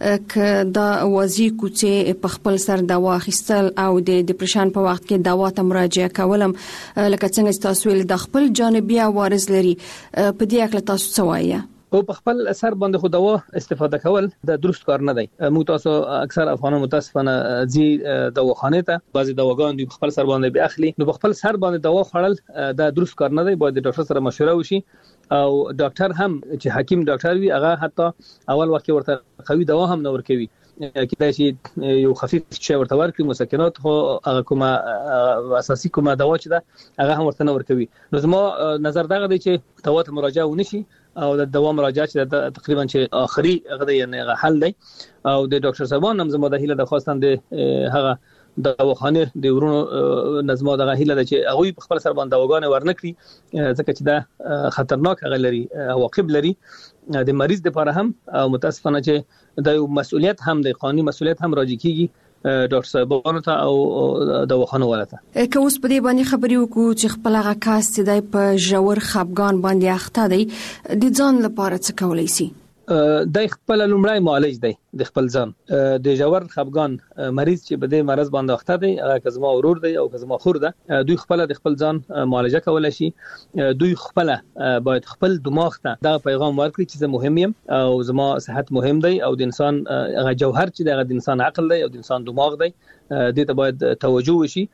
ک دا وازی کوڅه په خپل سر دوا اخیستل او د ډیپریشن په وخت کې دوا ته مراجعه کولم لکه څنګه تاسو ول د خپل جانبي عوارض لري، په دې اړه تاسو څه وایي؟ او په خپل اثر باندې خو دوا استفاده کول د درست کار نه دی. موږ تاسو اکثر افغانان متاسفانه ځي دواخانه ته بعضي دواګان دوی خپل سر باندې به اخلي، نو په خپل سر باندې دوا خوړل د درست کار نه دی، باید د ډاکټر سره مشوره وشي او ډاکټر هم چې حکیم ډاکټر وي هغه حتی اول وخت ورته قوي دوا هم نه ورکوي، کله چې یو خفیف شی ورته ورکړي مسکنات خو هغه کومه اساسي کومه دوا چې ده هغه هم ورته نه ورکوي. نو زما نظر دغه دی چې دوا ته مراجعه ونشي او د دوا مراجعه چې تقریبا چې اخري غدي یعنی حل دی او د ډاکټر صاحبان هم زما د هیله د خواستم د هغه د دواخانه د ورونو نظم دغه هیله ده چې هغه په خپل سر باندې دواګانې ورنکړي ځکه چې دا خطرناک غلري عواقب لري د مریض لپاره هم او متاسفانه چې د مسؤلیت هم د قانوني مسؤلیت هم راځي کیږي ډاکټر صاحبانو ته او دواخانو ولته که اوس په دې باندې خبرې وکړو چې خپل هغه کاس چې د په ژور خپګان باندې اخته دی د ځان لپاره څه کولای شي د خپل لومړی معالج دی د خپل ځان د ژور خپګان مریض چې په دې مرض باندې اخته دی هغه کزما ورور دی او کزما خور ده دوی خپل د خپل ځان معالجه کولای شي دوی خپل باید خپل دماغ ته دا پیغام ورکړي چې زه مهم یم او زما صحت مهم دی او د انسان هغه جوهر چې د انسان عقل دی او د انسان دماغ دی دې ته باید توجه وشي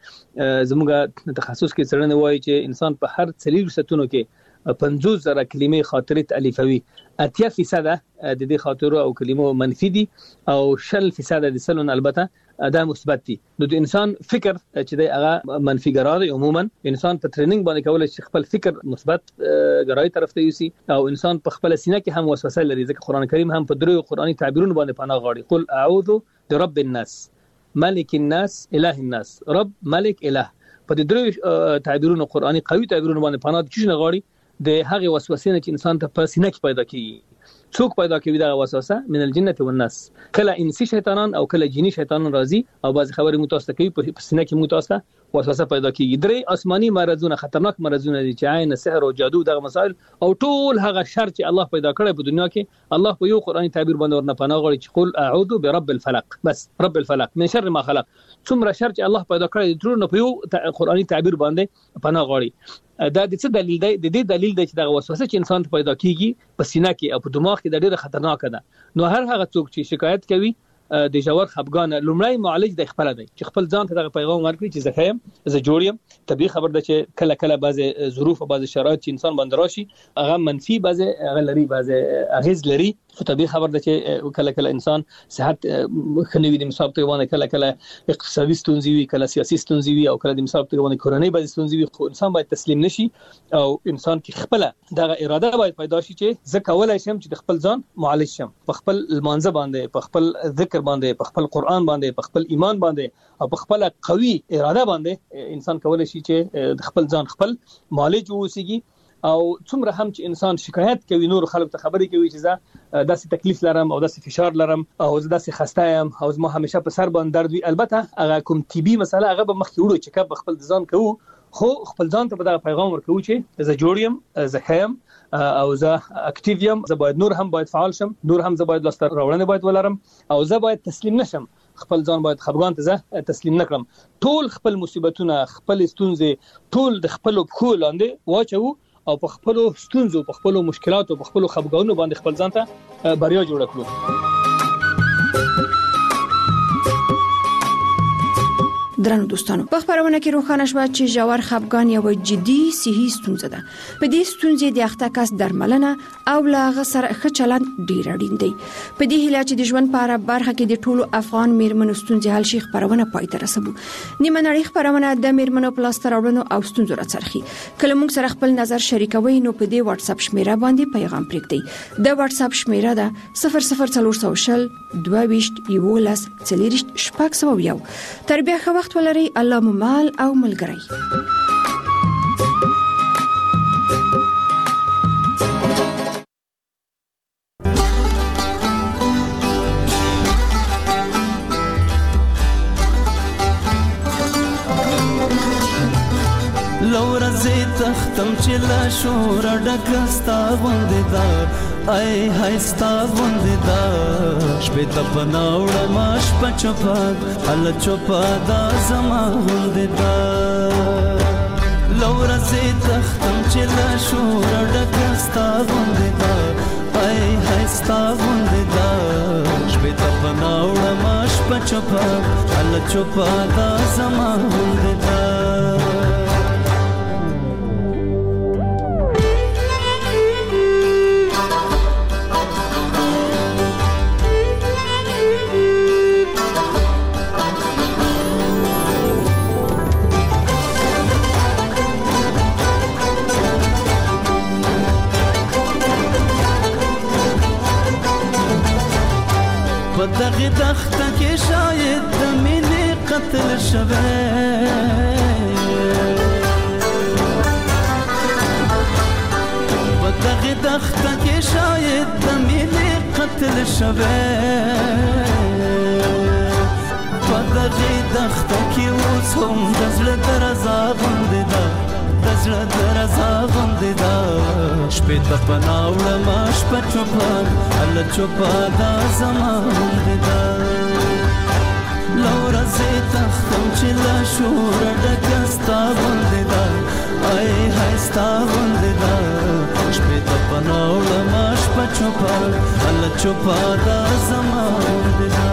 زموږ تخصص کې څرنه وایي چې انسان په هر څلور ستونو کې پنځوس زره کلمې خاطرې تالیفوي اتیا فیصد د دې خاطرو او کلمو منفي دي او شل فیصد د سلون البته دا مثبت دي نو د انسان فکر چې د هغه منفي ګرای عموما انسان په ټریننګ باندې کولای شي خپل فکر مثبت ګرای طرف ته یوسي او انسان په خپل سینه کې هم وسوسه لري ځکه قران کریم هم په درو قرآني تعبیرونو باندې پناه غواړي قل اعوذ برب الناس ملک الناس اله الناس رب ملک اله په درو تعبیرونو قرآني قوي تعبیرونو باندې پناه د چی نه غواړي د هغه وسوسې نه چې انسان ته په سینه کې پیدا کیږي څوک پیدا کوي دا وسوسه من الجنه والناس کله انسي شیطانان او کله جنی شیطانان راځي او بعض خبرې متوسط کوي په سینه کې متوسط وسوسه پیدا کیږي درې آسماني مرزونه خطرناک مرزونه دي چې عین سحر او جادو دغه مسائل او ټول هغه شر چې الله پیدا کړی په دنیا کې الله په یو قرآني تعبیر باندې ورنه پناه غواړي چې قل اعوذ برب الفلق بس رب الفلق من شر ما خلق څومره شر چې الله پیدا کړی ټول نه په یو قرآني تعبیر باندې پناه غواړي دا د څه دلیل دی د دې دلیل دی چې دا وسوسه چې انسان ته پیدا کیږي په سینه کې او په دماغ کې د ډېر خطرناک ده نو هر هغه څوک چې شکایت کوي د ژور خپګان لومړی معالج د خپل دی چې خپل ځان ته دغه پیغام ورکړي چې زه خیم زه جوړ یم طبيعي خبر ده چې کله کله بعض ظروف او بعض شرایط چې انسان باندې راشي هغه منفي بعض غلري بعض اغیز لري خو طبيعي خبر ده چې کله کله انسان صحت خنوي د مصاب ته ونه کله کله اقتصادي ستونزې وي کله سیاسي ستونزې وي او کله د مصاب ته ونه کورنۍ بعض ستونزې وي خو انسان باید تسلیم نشي او انسان کې خپل دغه اراده باید پیدا شي چې زه کولای شم چې د خپل ځان معالج شم په خپل المانزه باندې په خپل ذکر باندې په خپل قرآن باندې په خپل ایمان باندې او په خپل قوي اراده باندې انسان کولای شي چې د خپل ځان خپل معالج ووسیږي او څومره هم چې انسان شکایت کوي نور خلک ته خبرې کوي چې زه داسې تکلیف لرم او داسې فشار لرم او زه داسې خسته یم او زما همیشه په سر باندې درد وي البته هغه کوم طبي مسله هغه به مخکې وړو چې کب خپل ځان کوو خو خپل ځان ته به دا پیغام ورکوي چې زه جوړ یم زه خیم او زه اکټیو یم زه باید نور هم باید فعال شم نور هم زه باید لاسته راوړنې باید ولرم او زه باید تسلیم نشم خپل ځان باید خپګان ته زه تسلیم نکړم ټول خپل مصیبتونه خپل ستونزې ټول د خپل پخو لاندې واچو او په خپل ستونزو په خپل مشکلاتو په خپل خپګانونو باندې خپل ځان ته بریا جوړ کړو درنو دوستانو په خبرونه کې روښانه شوه چې ژور خپګان یو جدي صحي ستونزه ده په دې ستونزې د اخته کس درملنه او لا غسر ښه چلند ډیر اړین دی په دې هیله چې د ژوند په اړه برخه کې د ټولو افغان میرمنو ستونزې حل شي خبرونه پای ته رسوو نیمه نړۍ خبرونه د میرمنو په لاس راوړنو او ستونزو راڅرخي کله موږ سره خپل نظر شریکوي نو په دې واتس اپ شمیره باندې پیغام پرېږدئ د واتس اپ شمیره ده صفر صفر څلور شل دوه ویشت یولس څلوېښت شپږ سوه یو تر بیا ښه وخت ولري الله مو مال او ملګری لورا زی تختم چې لا شور ډکستا غوندې دا ای هاي ستا غوندې دا شپې ته پناوړه ماش په چوپا هل چوپا دا زما غوندې دا لورا زی تختم چې لا شور ډکستا غوندې دا ای هاي ستا غوندې دا شپې ته پناوړه ماش په چوپا هل چوپا دا زما غوندې دا په دغه دښته کې شاید د مینې قتل شوه بدغه دخته کې شاید د مینې قتل شوه بدغه دخته کې اوس هم د زړه درزا غوندې ده د زړه درزا غوندې ده شپې ته پناه وړم شپه چوپه هله چوپه دا زما غوندې ده له ورځې تختم چې له شوره ډکه ستا غوندې ده ای های ستا غوندې ده شپې ته پناه وړم شپه چوپه هله چوپه دا زما غوندې ده